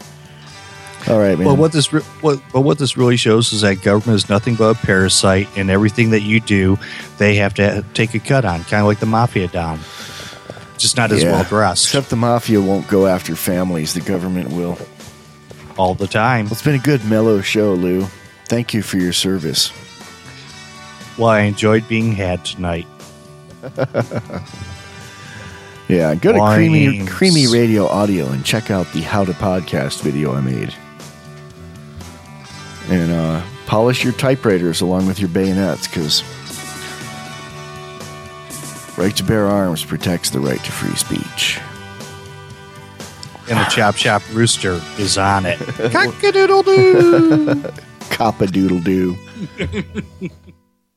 All right, man. Well, what this re- what, but what this really shows is that government is nothing but a parasite, and everything that you do, they have to take a cut on, kind of like the mafia don, just not as Yeah. well dressed Except the mafia won't go after families. The government will. all the time. Well, it's been a good, mellow show, Lou. Thank you for your service. Well, I enjoyed being had tonight. Yeah, go to Creamy, Wines. Creamy Radio Audio and check out the How to Podcast video I made. And uh, polish your typewriters along with your bayonets, because right to bear arms protects the right to free speech. and the Chop Chop Rooster is on it. Cock-a-doodle-doo. Cop-a-doodle-doo.